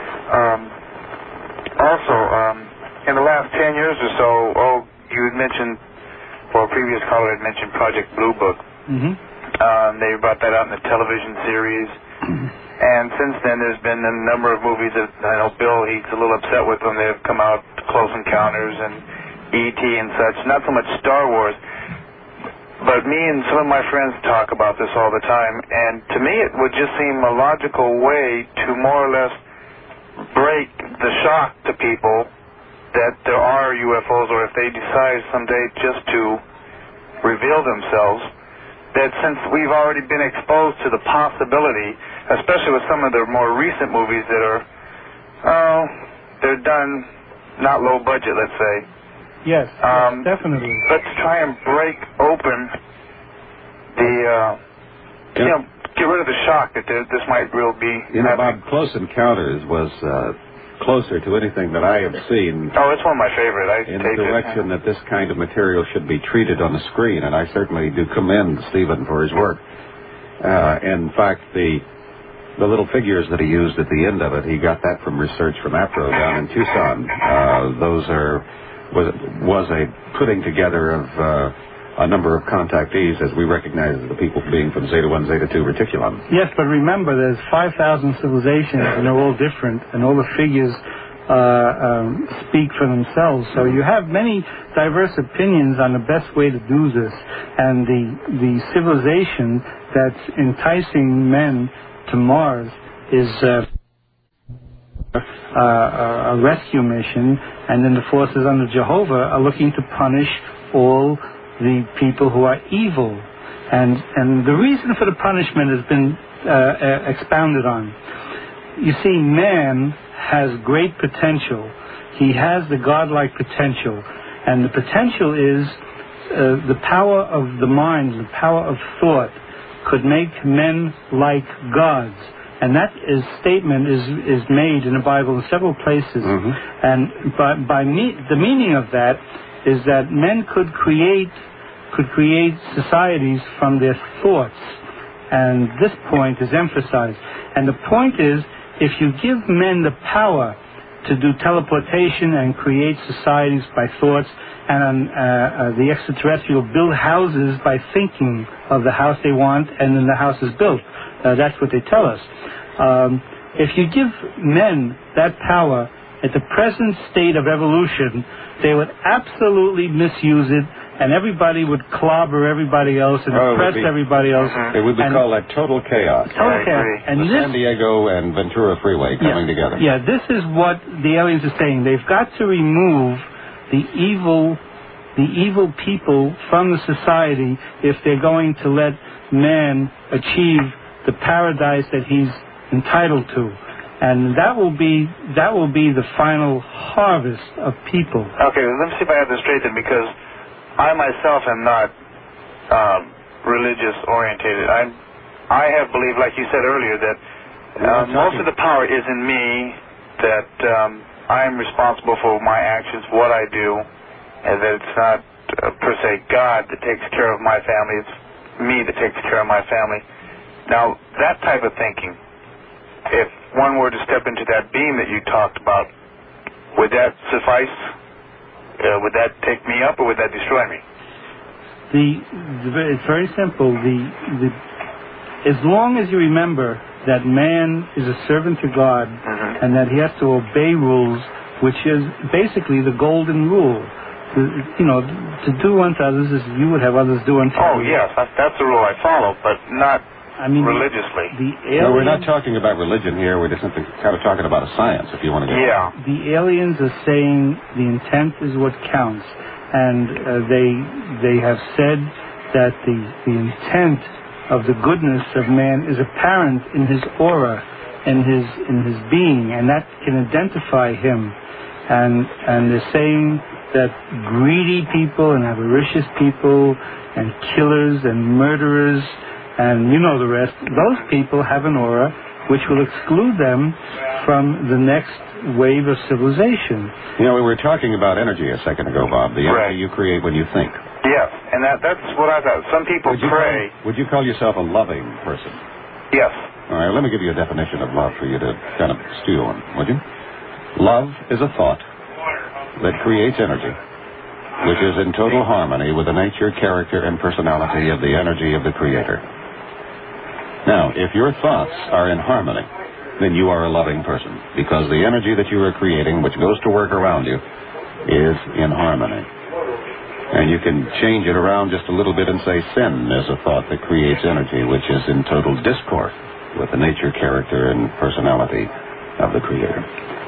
Also, in the last 10 years or so, you had mentioned, or a previous caller had mentioned Project Blue Book. Mm-hmm. They brought that out in the television series. And since then, there's been a number of movies that I know Bill, he's a little upset with them. They've come out, Close Encounters and E.T. and such. Not so much Star Wars. But me and some of my friends talk about this all the time. And to me, it would just seem a logical way to more or less break the shock to people that there are UFOs, or if they decide someday just to reveal themselves, that since we've already been exposed to the possibility, especially with some of the more recent movies that are, they're done not low budget, let's say. Yes, definitely. Let's try and break open the, get rid of the shock that this might really be. You know, Bob, Close Encounters was closer to anything that I have seen. Oh, it's one of my favorite. In the direction that this kind of material should be treated on the screen, and I certainly do commend Stephen for his work. In fact, the little figures that he used at the end of it, he got that from research from APRO down in Tucson. Was a putting together of a number of contactees, as we recognize the people being from Zeta 1, Zeta 2 Reticulum. Yes, but remember, there's 5,000 civilizations, and they're all different, and all the figures speak for themselves. So you have many diverse opinions on the best way to do this, and the civilization that's enticing men to Mars is a rescue mission, and then the forces under Jehovah are looking to punish all the people who are evil. And the reason for the punishment has been expounded on. You see, man has great potential. He has the godlike potential. And the potential is the power of the mind, the power of thought could make men like gods. And that statement is made in the Bible in several places. And the meaning of that is that men could create societies from their thoughts. And this point is emphasized. And the point is, if you give men the power to do teleportation and create societies by thoughts, and the extraterrestrial build houses by thinking of the house they want, and then the house is built. That's what they tell us. If you give men that power at the present state of evolution, they would absolutely misuse it, and everybody would clobber everybody else and oppress everybody else. It would be called like total chaos. Total chaos. And the San Diego and Ventura Freeway coming together. Yeah, this is what the aliens are saying. They've got to remove the evil people from the society if they're going to let man achieve the paradise that he's entitled to. And that will be the final harvest of people. Okay, well, let me see if I have this straight then, because I myself am not religious orientated. I have believed, like you said earlier, that most of the power is in me, that I am responsible for my actions, what I do, and that it's not per se God that takes care of my family, it's me that takes care of my family. Now, that type of thinking, if one were to step into that beam that you talked about, would that suffice? Would that take me up, or would that destroy me? It's very simple. As long as you remember that man is a servant to God, and that he has to obey rules, which is basically the golden rule. To do unto others as you would have others do unto you. Oh, yes, that's the rule I follow, but not religiously. No, we're not talking about religion here. We're just kind of talking about a science, if you want to get it. The aliens are saying the intent is what counts, and they have said that the intent of the goodness of man is apparent in his aura, in his being, and that can identify him. And they're saying that greedy people and avaricious people and killers and murderers and you know the rest, those people have an aura which will exclude them from the next wave of civilization. We were talking about energy a second ago, Bob, the energy you create when you think. Yes, and that's what I thought. Some people pray. Would you call yourself a loving person? Yes. All right, let me give you a definition of love for you to kind of stew on, would you? Love is a thought that creates energy, which is in total harmony with the nature, character, and personality of the energy of the Creator. Now, if your thoughts are in harmony, then you are a loving person, because the energy that you are creating, which goes to work around you, is in harmony. And you can change it around just a little bit and say sin is a thought that creates energy, which is in total discord with the nature, character, and personality of the Creator.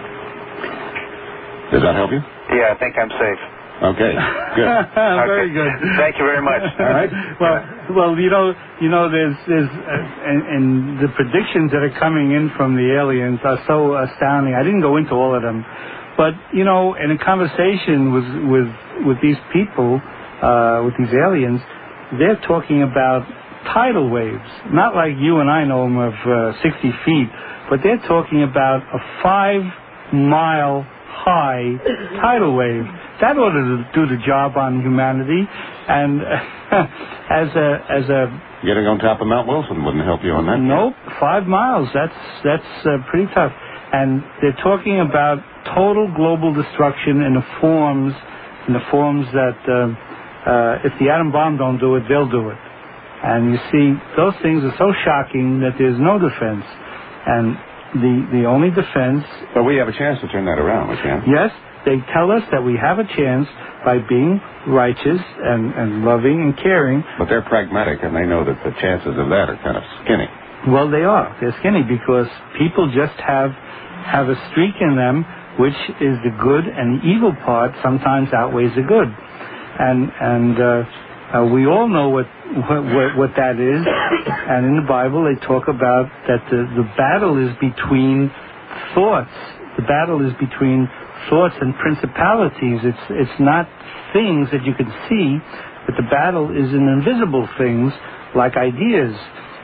Does that help you? Yeah, I think I'm safe. Okay, good. Very good. Thank you very much. All right. Well, there's and the predictions that are coming in from the aliens are so astounding. I didn't go into all of them, but in a conversation with these people, with these aliens, they're talking about tidal waves, not like you and I know them of 60 feet, but they're talking about a 5-mile high tidal wave. That ought to do the job on humanity. And as a getting on top of Mount Wilson wouldn't help you on that. Nope, 5 miles. That's pretty tough. And they're talking about total global destruction in the forms that if the atom bomb don't do it, they'll do it. And you see, those things are so shocking that there's no defense. And the only defense... But we have a chance to turn that around, we can. Yes, they tell us that we have a chance by being righteous and loving and caring. But they're pragmatic, and they know that the chances of that are kind of skinny. Well, they are. They're skinny because people just have a streak in them, which is the good, and the evil part sometimes outweighs the good. And we all know what that is. And in the Bible, they talk about that the battle is between thoughts. The battle is between thoughts and principalities. It's not things that you can see, but the battle is in invisible things like ideas.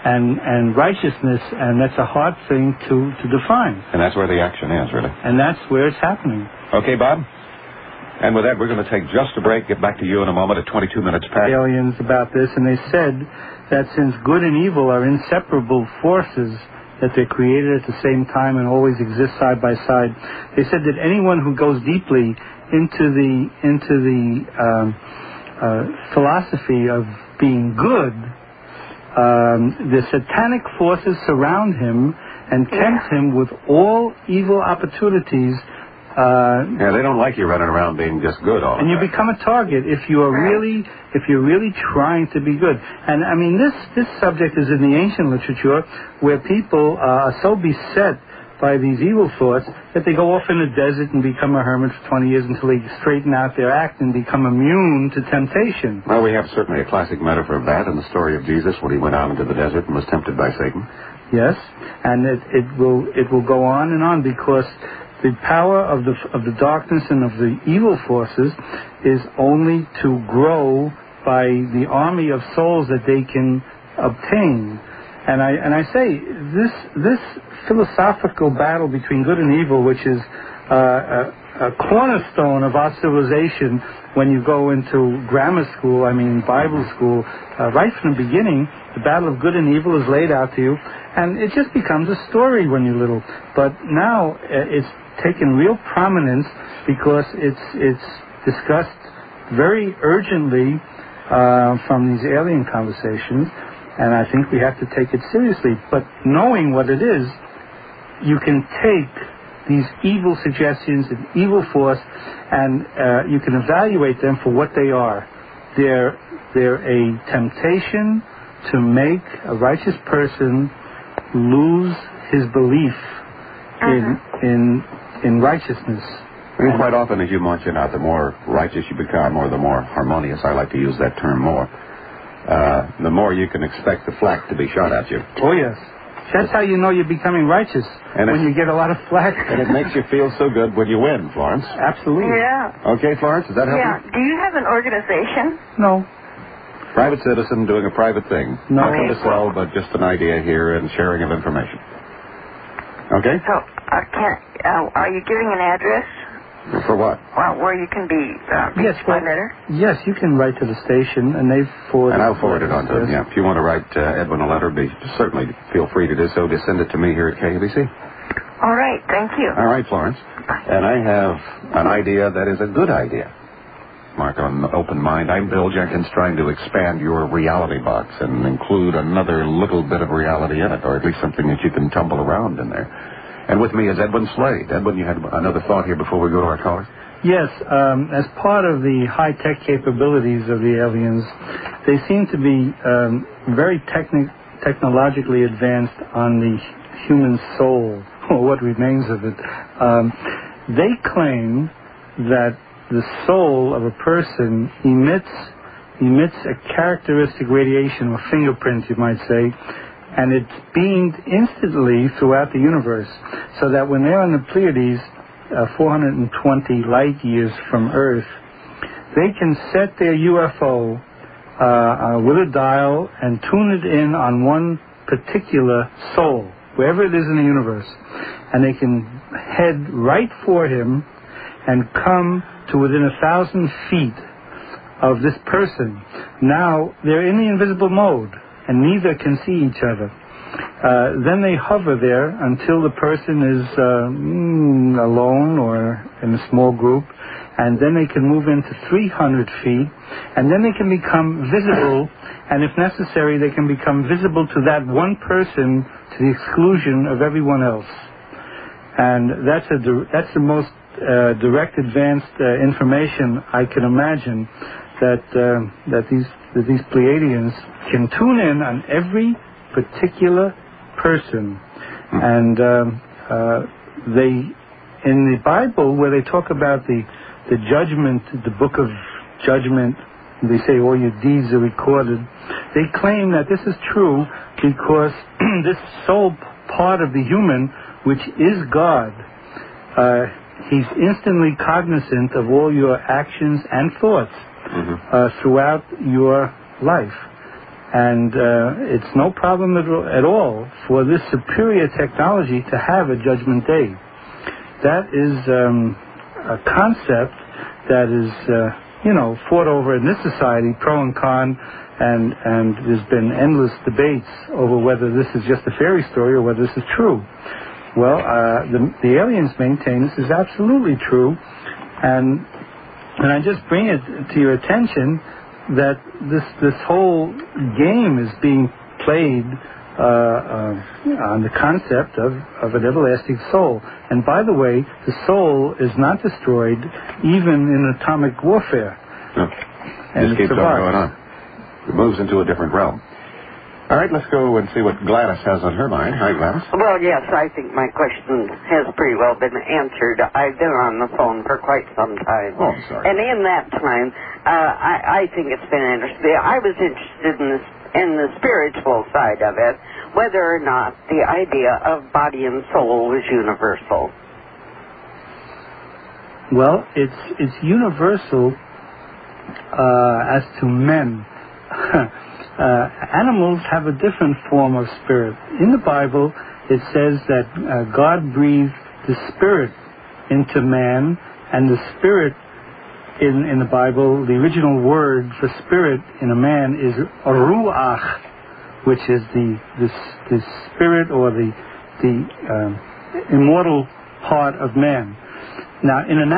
and righteousness, and that's a hard thing to define. And that's where the action is, really. And that's where it's happening. Okay, Bob? And with that, we're going to take just a break, get back to you in a moment at 22 minutes past. Aliens about this, and they said that since good and evil are inseparable forces, that they're created at the same time and always exist side by side. They said that anyone who goes deeply into the philosophy of being good, the satanic forces surround him and tempt him with all evil opportunities. They don't like you running around being just good all the time. And you become a target if you're really trying to be good. And I mean, this subject is in the ancient literature, where people are so beset by these evil thoughts that they go off in the desert and become a hermit for 20 years until they straighten out their act and become immune to temptation. Well, we have certainly a classic metaphor of that in the story of Jesus when he went out into the desert and was tempted by Satan. Yes, and it will go on and on, because the power of the darkness and of the evil forces is only to grow by the army of souls that they can obtain. And I say this philosophical battle between good and evil, which is a cornerstone of our civilization when you go into grammar school, Bible school, right from the beginning, the battle of good and evil is laid out to you, and it just becomes a story when you're little. But now it's taken real prominence because it's discussed very urgently from these alien conversations, and I think we have to take it seriously. But knowing what it is, you can take these evil suggestions and evil force, and you can evaluate them for what they are. They're a temptation to make a righteous person lose his belief in righteousness. And quite often, as you mentioned out, the more righteous you become, or the more harmonious, I like to use that term more, the more you can expect the flak to be shot at you. Oh, yes. That's how you know you're becoming righteous, and when you get a lot of flack. And it makes you feel so good when you win, Florence. Absolutely. Yeah. Okay, Florence, does that help you? Do you have an organization? No. Private citizen doing a private thing. No. Nothing to sell, but just an idea here and sharing of information. Okay? So, are you giving an address? For what? Well, where you can be reached by letter? Yes, you can write to the station, and they've forwarded. And I'll forward it on to them. Yeah, if you want to write Edwin a letter, certainly feel free to do so. Just send it to me here at KABC. All right, thank you. All right, Florence. And I have an idea that is a good idea. Mark on Open Mind. I'm Bill Jenkins, trying to expand your reality box and include another little bit of reality in it, or at least something that you can tumble around in there. And with me is Edwin Slade. Edwin, you had another thought here before we go to our callers? Yes. As part of the high-tech capabilities of the aliens, they seem to be very technologically advanced on the human soul, or what remains of it. They claim that the soul of a person emits a characteristic radiation, or fingerprint, you might say, and it's beamed instantly throughout the universe, so that when they're on the Pleiades, 420 light years from Earth, they can set their UFO with a dial and tune it in on one particular soul, wherever it is in the universe, and they can head right for him and come to within 1,000 feet of this person. Now, they're in the invisible mode, and neither can see each other. Then they hover there until the person is alone or in a small group, and then they can move into 300 feet, and then they can become visible, and if necessary, they can become visible to that one person to the exclusion of everyone else. And that's the most direct, advanced information I can imagine, that these Pleiadians can tune in on every particular person. And they, in the Bible, where they talk about the judgment, the book of judgment, they say all your deeds are recorded. They claim that this is true because this soul part of the human, which is God, he's instantly cognizant of all your actions and thoughts throughout your life. And it's no problem at all for this superior technology to have a judgment day. That is a concept that is, fought over in this society, pro and con, and there's been endless debates over whether this is just a fairy story or whether this is true. Well, the aliens maintain this is absolutely true, and I just bring it to your attention that this whole game is being played on the concept of an everlasting soul. And by the way, the soul is not destroyed even in atomic warfare. No. And just keeps on going on. It moves into a different realm. All right, let's go and see what Gladys has on her mind. Hi, Gladys. Well, yes, I think my question has pretty well been answered. I've been on the phone for quite some time. Oh, I'm sorry. And in that time, I think it's been interesting. I was interested in the spiritual side of it, whether or not the idea of body and soul was universal. Well, it's universal as to men. Animals have a different form of spirit. In the Bible, it says that God breathed the spirit into man, and the spirit in the Bible, the original word for spirit in a man is ruach, which is the spirit or the immortal part of man. Now, in an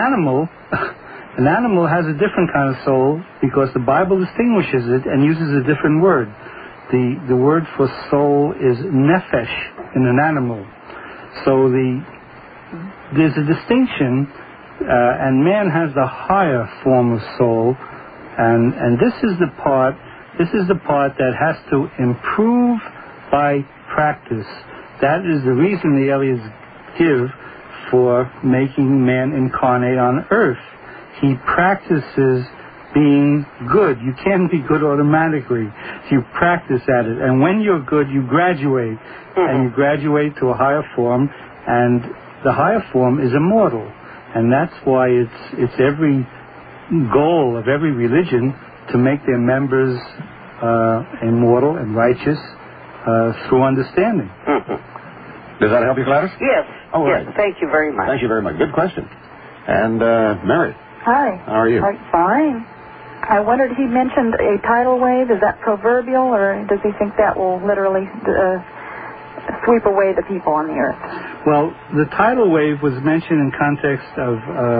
animal has a different kind of soul because the Bible distinguishes it and uses a different word. The word for soul is nephesh in an animal. So there's a distinction, and man has the higher form of soul, and this is the part that has to improve by practice. That is the reason the aliens give for making man incarnate on earth. He practices being good. You can't be good automatically. You practice at it. And when you're good, you graduate. And you graduate to a higher form. And the higher form is immortal. And that's why it's every goal of every religion to make their members immortal and righteous through understanding. Does that help you, Gladys? Yes. Oh, yes. right. Thank you very much. Thank you very much. Good question. And Mary. Hi. How are you? Fine. I wondered, he mentioned a tidal wave. Is that proverbial, or does he think that will literally sweep away the people on the earth? Well, the tidal wave was mentioned in context of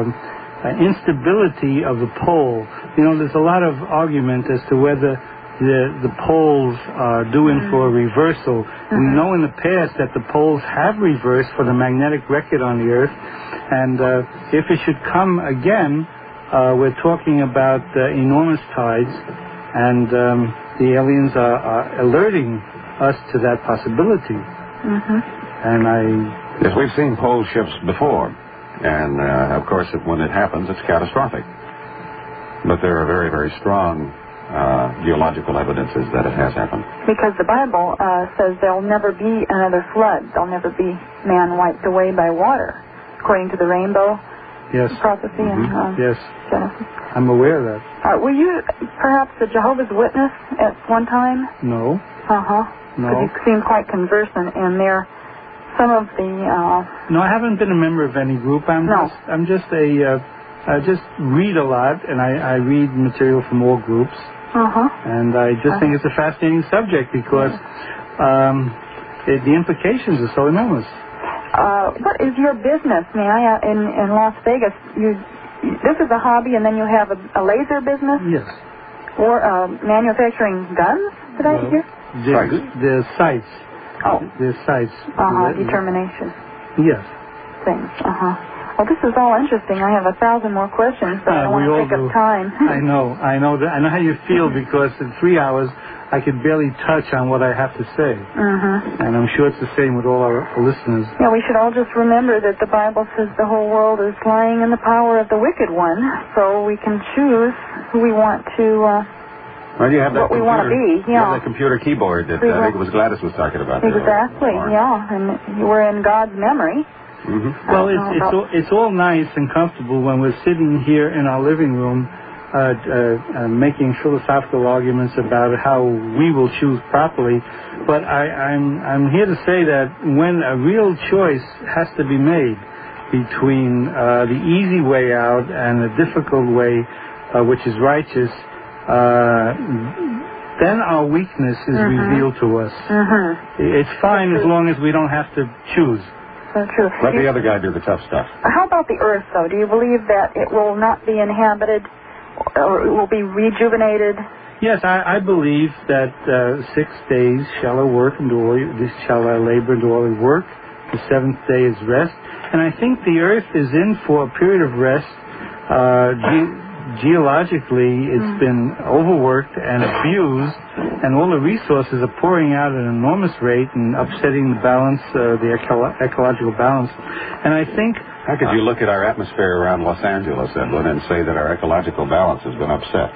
instability of the pole. There's a lot of argument as to whether the poles are due in for a reversal. We know in the past that the poles have reversed for the magnetic record on the earth, and if it should come again, we're talking about enormous tides, and the aliens are alerting us to that possibility. And Yes, we've seen pole shifts before, and of course, when it happens, it's catastrophic. But there are very, very strong geological evidences that it has happened. Because the Bible says there'll never be another flood. There'll never be man wiped away by water, according to the rainbow prophecy in yes. Genesis. I'm aware of that. Were you perhaps a Jehovah's Witness at one time? No. No. Because you seem quite conversant, and there some of the... No, I haven't been a member of any group. I just read a lot, and I read material from all groups. And I just think it's a fascinating subject because the implications are so enormous. What is your business, may I? In Las Vegas, this is a hobby, and then you have a laser business? Yes. Or manufacturing guns, did I hear? The sites. The sites. Determination. Yes. Things. Well, this is all interesting. I have 1,000 more questions, but I don't want to take up time. I know how you feel, because in 3 hours I could barely touch on what I have to say. And I'm sure it's the same with all our listeners. Yeah, we should all just remember that the Bible says the whole world is lying in the power of the wicked one, so we can choose who we want to... Well, you have that what we want to be, You have that computer keyboard that I think it was Gladys was talking about. Exactly, and we're in God's memory. Well, it's all nice and comfortable when we're sitting here in our living room making philosophical arguments about how we will choose properly. But I'm here to say that when a real choice has to be made between the easy way out and the difficult way, which is righteous, then our weakness is revealed to us. It's fine as long as we don't have to choose. So true. Let the other guy do the tough stuff. How about the earth, though? Do you believe that it will not be inhabited or it will be rejuvenated? Yes, I believe that 6 days shall I work and do all, shall I labor and do all the work. The seventh day is rest. And I think the earth is in for a period of rest. Geologically, it's been overworked and abused, and all the resources are pouring out at an enormous rate and upsetting the balance, the ecological balance. And I think... How could you look at our atmosphere around Los Angeles, Edwin, and say that our ecological balance has been upset?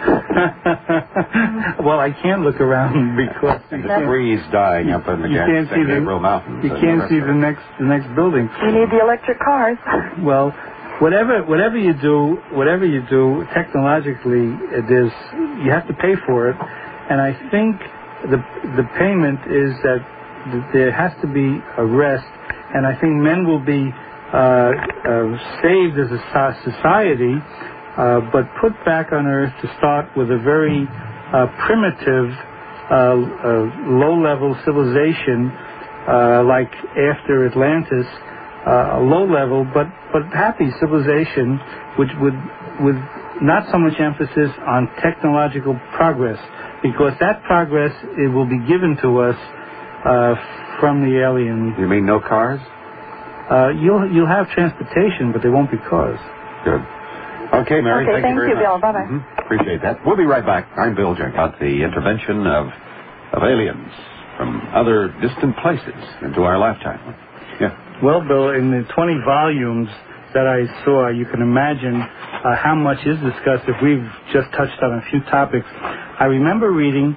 Well, I can't look around because... the trees dying up in the San Gabriel Mountains. You can't see the next building. You need the electric cars. Well... Whatever you do, technologically, you have to pay for it, and I think the payment is that there has to be a rest, and I think men will be saved as a society, but put back on Earth to start with a very primitive, low-level civilization, like after Atlantis. A low-level but happy civilization, which with not so much emphasis on technological progress, because that progress it will be given to us from the aliens. You mean no cars? You'll have transportation, but there won't be cars. Good. Okay, Mary. Okay, thank you very much. Bill. Bye-bye. Appreciate that. We'll be right back. I'm Bill Jenkins. About the intervention of aliens from other distant places into our lifetime. Yeah. Well, Bill, in the 20 volumes that I saw, you can imagine how much is discussed if we've just touched on a few topics. I remember reading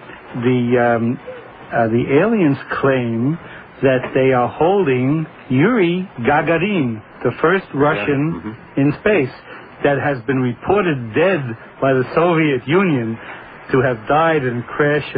the aliens claim that they are holding Yuri Gagarin, the first Russian in space, that has been reported dead by the Soviet Union to have died in a crash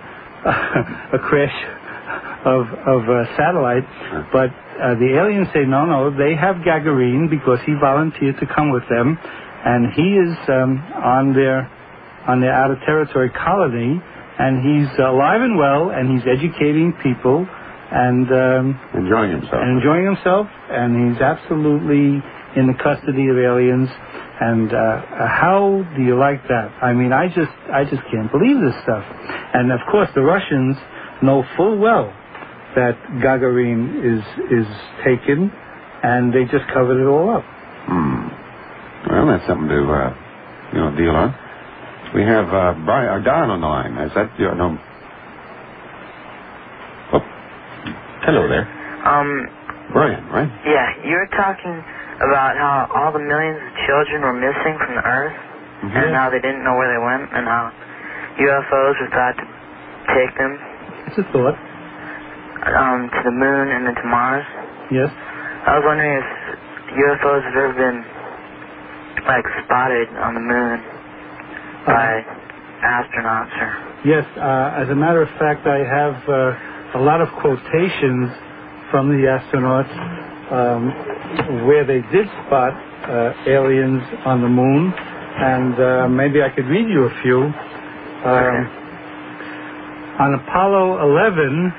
of a satellite, but the aliens say no, they have Gagarin because he volunteered to come with them, and he is on their outer territory colony, and he's alive and well, and he's educating people and enjoying himself, and he's absolutely in the custody of aliens. And how do you like that? I mean, I just can't believe this stuff. And of course, the Russians know full well that Gagarin is taken, and they just covered it all up. Well, that's something to deal on. We have Don on the line. Is that no? Oh, hello there. Brian, right? Yeah, you were talking about how all the millions of children were missing from the Earth, and how they didn't know where they went, and how UFOs were thought to take them. It's a thought. To the moon and then to Mars. Yes. I was wondering if UFOs have ever been, spotted on the moon by astronauts or... Yes, as a matter of fact, I have a lot of quotations from the astronauts where they did spot aliens on the moon, and maybe I could read you a few. On Apollo 11,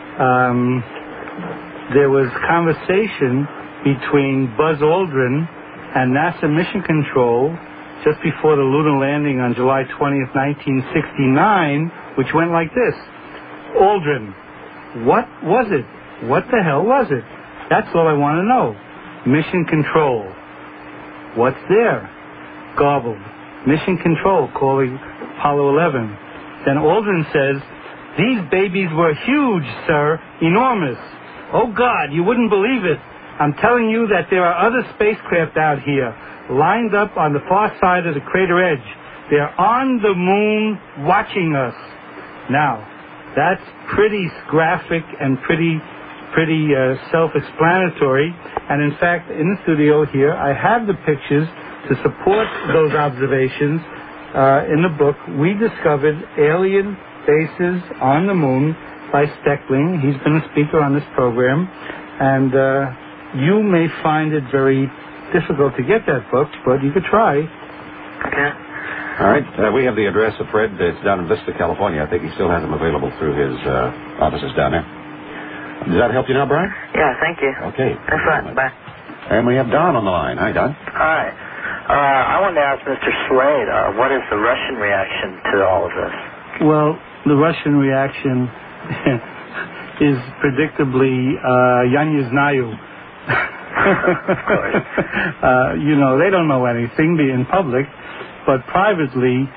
there was conversation between Buzz Aldrin and NASA Mission Control just before the lunar landing on July 20th, 1969, which went like this. Aldrin, what was it? What the hell was it? That's all I want to know. Mission Control, what's there? Garbled. Mission Control calling Apollo 11. Then Aldrin says, these babies were huge, sir, enormous. Oh, God, you wouldn't believe it. I'm telling you that there are other spacecraft out here, lined up on the far side of the crater edge. They're on the moon watching us. Now, that's pretty graphic and pretty self-explanatory. And in fact, in the studio here, I have the pictures to support those observations, in the book, we discovered alien bases on the moon by Steckling. He's been a speaker on this program, and you may find it very difficult to get that book, but you could try. Okay. All right. We have the address of Fred. It's down in Vista, California. I think he still has them available through his offices down there. Does that help you now, Brian? Yeah, thank you. Okay. That's fine. Bye. And we have Don on the line. Hi, Don. Hi. I wanted to ask Mr. Slade, what is the Russian reaction to all of this? Well, the Russian reaction is predictably "Я не знаю." Of course. They don't know anything in public, but privately,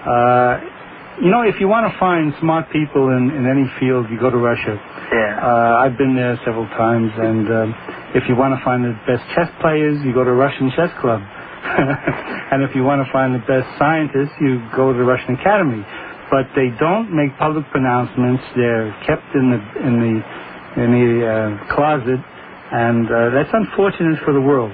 if you want to find smart people in any field, you go to Russia. Yeah. I've been there several times, and if you want to find the best chess players, you go to a Russian chess club. And if you want to find the best scientists, you go to the Russian Academy. But they don't make public pronouncements. They're kept in the closet, and that's unfortunate for the world.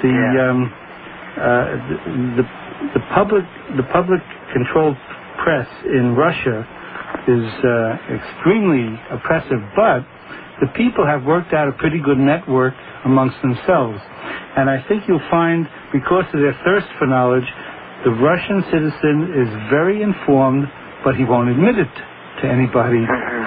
The public controlled press in Russia is extremely oppressive, but the people have worked out a pretty good network amongst themselves. And I think you'll find, because of their thirst for knowledge, the Russian citizen is very informed, but he won't admit it to anybody.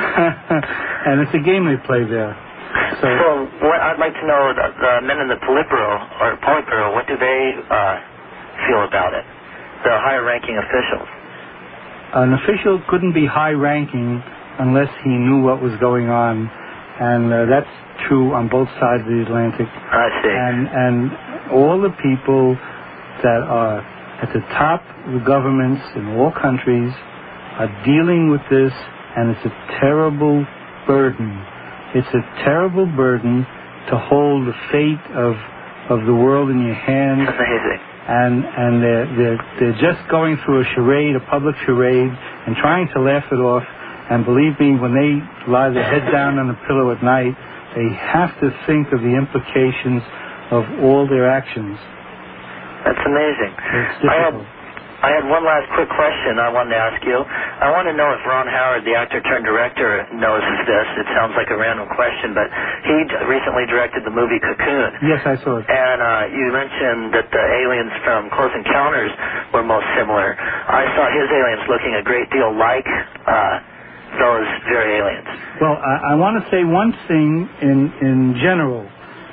And it's a game they play there. So I'd like to know the men in the Politburo, what do they feel about it? The higher-ranking officials. An official couldn't be high-ranking unless he knew what was going on, and that's true on both sides of the Atlantic. I see. And all the people that are at the top of the governments in all countries are dealing with this, and it's a terrible burden. It's a terrible burden to hold the fate of the world in your hands. Amazing. And they're just going through a charade, a public charade, and trying to laugh it off. And believe me, when they lie their head down on the pillow at night, they have to think of the implications of all their actions. That's amazing. It's difficult. I had one last quick question I wanted to ask you. I want to know if Ron Howard, the actor-turned-director, knows this. It sounds like a random question, but he recently directed the movie Cocoon. Yes, I saw it. And you mentioned that the aliens from Close Encounters were most similar. I saw his aliens looking a great deal like those very aliens. Well, I want to say one thing in general.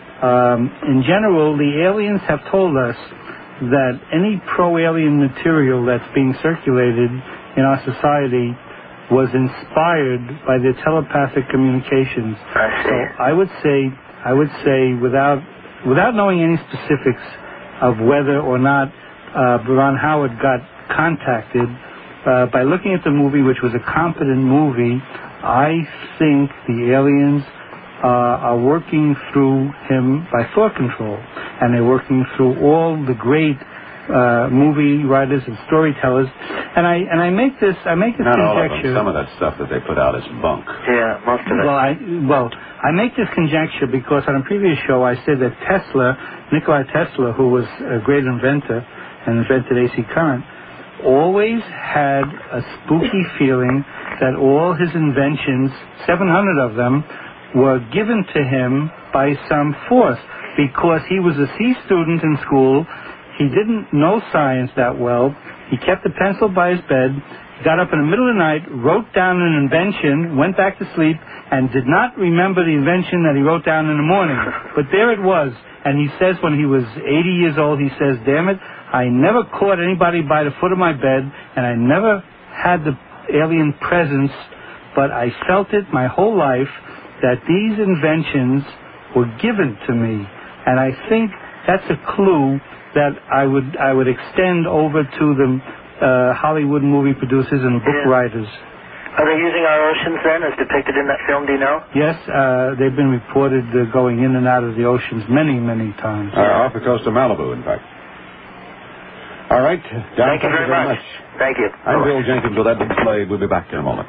In general, the aliens have told us that any pro-alien material that's being circulated in our society was inspired by their telepathic communications. So I would say without knowing any specifics of whether or not Ron Howard got contacted, by looking at the movie, which was a competent movie, I think the aliens are working through him by thought control, and they're working through all the great movie writers and storytellers. And I make this Not conjecture. all of them. Some of that stuff that they put out is bunk. Yeah, most of it. I make this conjecture because on a previous show I said that Nikola Tesla, who was a great inventor and invented AC current, always had a spooky feeling that all his inventions, 700 of them, were given to him by some force, because he was a C student in school. He didn't know science that well. He kept a pencil by his bed, got up in the middle of the night, wrote down an invention, went back to sleep, and did not remember the invention that he wrote down in the morning. But there it was. And he says when he was 80 years old, he says, "Damn it, I never caught anybody by the foot of my bed, and I never had the alien presence, but I felt it my whole life that these inventions were given to me." And I think that's a clue that I would extend over to the Hollywood movie producers and book writers. Are they using our oceans then, as depicted in that film? Do you know? Yes, they've been reported going in and out of the oceans many, many times. Off the coast of Malibu, in fact. All right, Don, thank you very much. Thank you. I'm Bill Jenkins with Edmund Slade. We'll be back in a moment.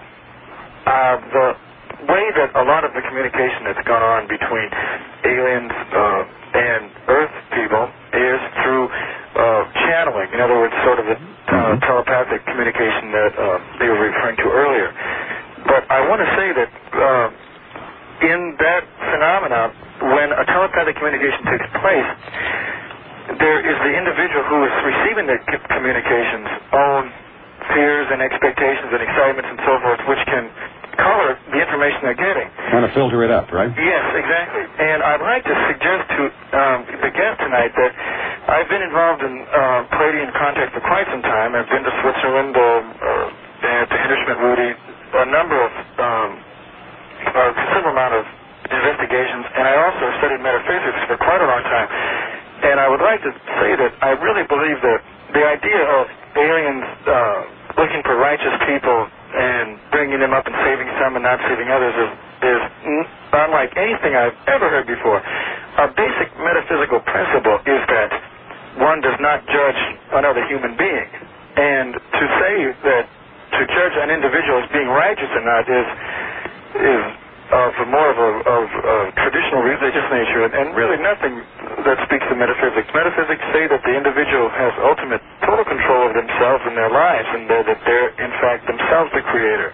The way that a lot of the communication that's gone on between aliens and Earth people is through channeling. In other words, sort of the telepathic communication that they were referring to earlier. But I want to say that in that phenomena, when a telepathic communication takes place, there is the individual who is receiving the communications own fears and expectations and excitements and so forth, which can color the information they're getting. Kind of filter it up, right? Yes, exactly. And I'd like to suggest to the guest tonight that I've been involved in Pleiadian contact for quite some time. I've been to Switzerland, and to Hinderschmidt-Rudy, a number of, a considerable amount of investigations, and I also studied metaphysics for quite a long time. And I would like to say that I really believe that the idea of aliens looking for righteous people and bringing them up and saving some and not saving others is unlike anything I've ever heard before. A basic metaphysical principle is that one does not judge another human being. And to say that to judge an individual as being righteous or not is of more of a traditional religious nature, and really nothing that speaks to metaphysics. Metaphysics say that the individual has ultimate total control of themselves and their lives, and that they're in fact themselves the creator.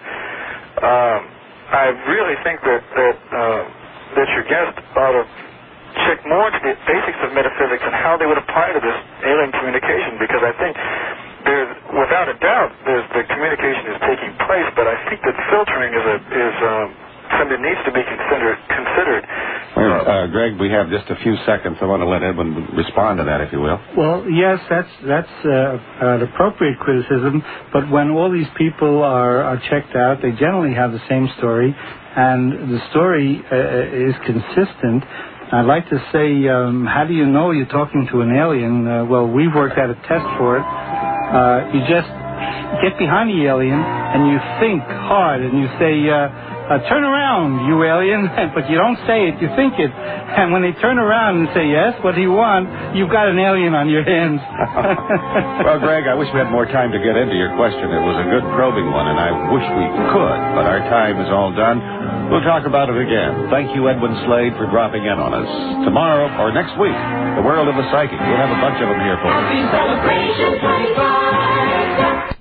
I really think that your guest ought to check more into the basics of metaphysics and how they would apply to this alien communication, because I think there's, without a doubt, the communication is taking place, but I think that filtering is something that needs to be considered. Well, Greg, we have just a few seconds. I want to let Edwin respond to that, if you will. Well, yes, that's an appropriate criticism, but when all these people are checked out, they generally have the same story, and the story is consistent. I'd like to say, how do you know you're talking to an alien? Well, we've worked out a test for it. You just get behind the alien, and you think hard, and you say, turn around, you alien, but you don't say it, you think it. And when they turn around and say, yes, what do you want? You've got an alien on your hands. Well, Greg, I wish we had more time to get into your question. It was a good probing one, and I wish we could, but our time is all done. We'll talk about it again. Thank you, Edwin Slade, for dropping in on us. Tomorrow, or next week, the world of the psychic. We'll have a bunch of them here for you. Happy Celebration 25.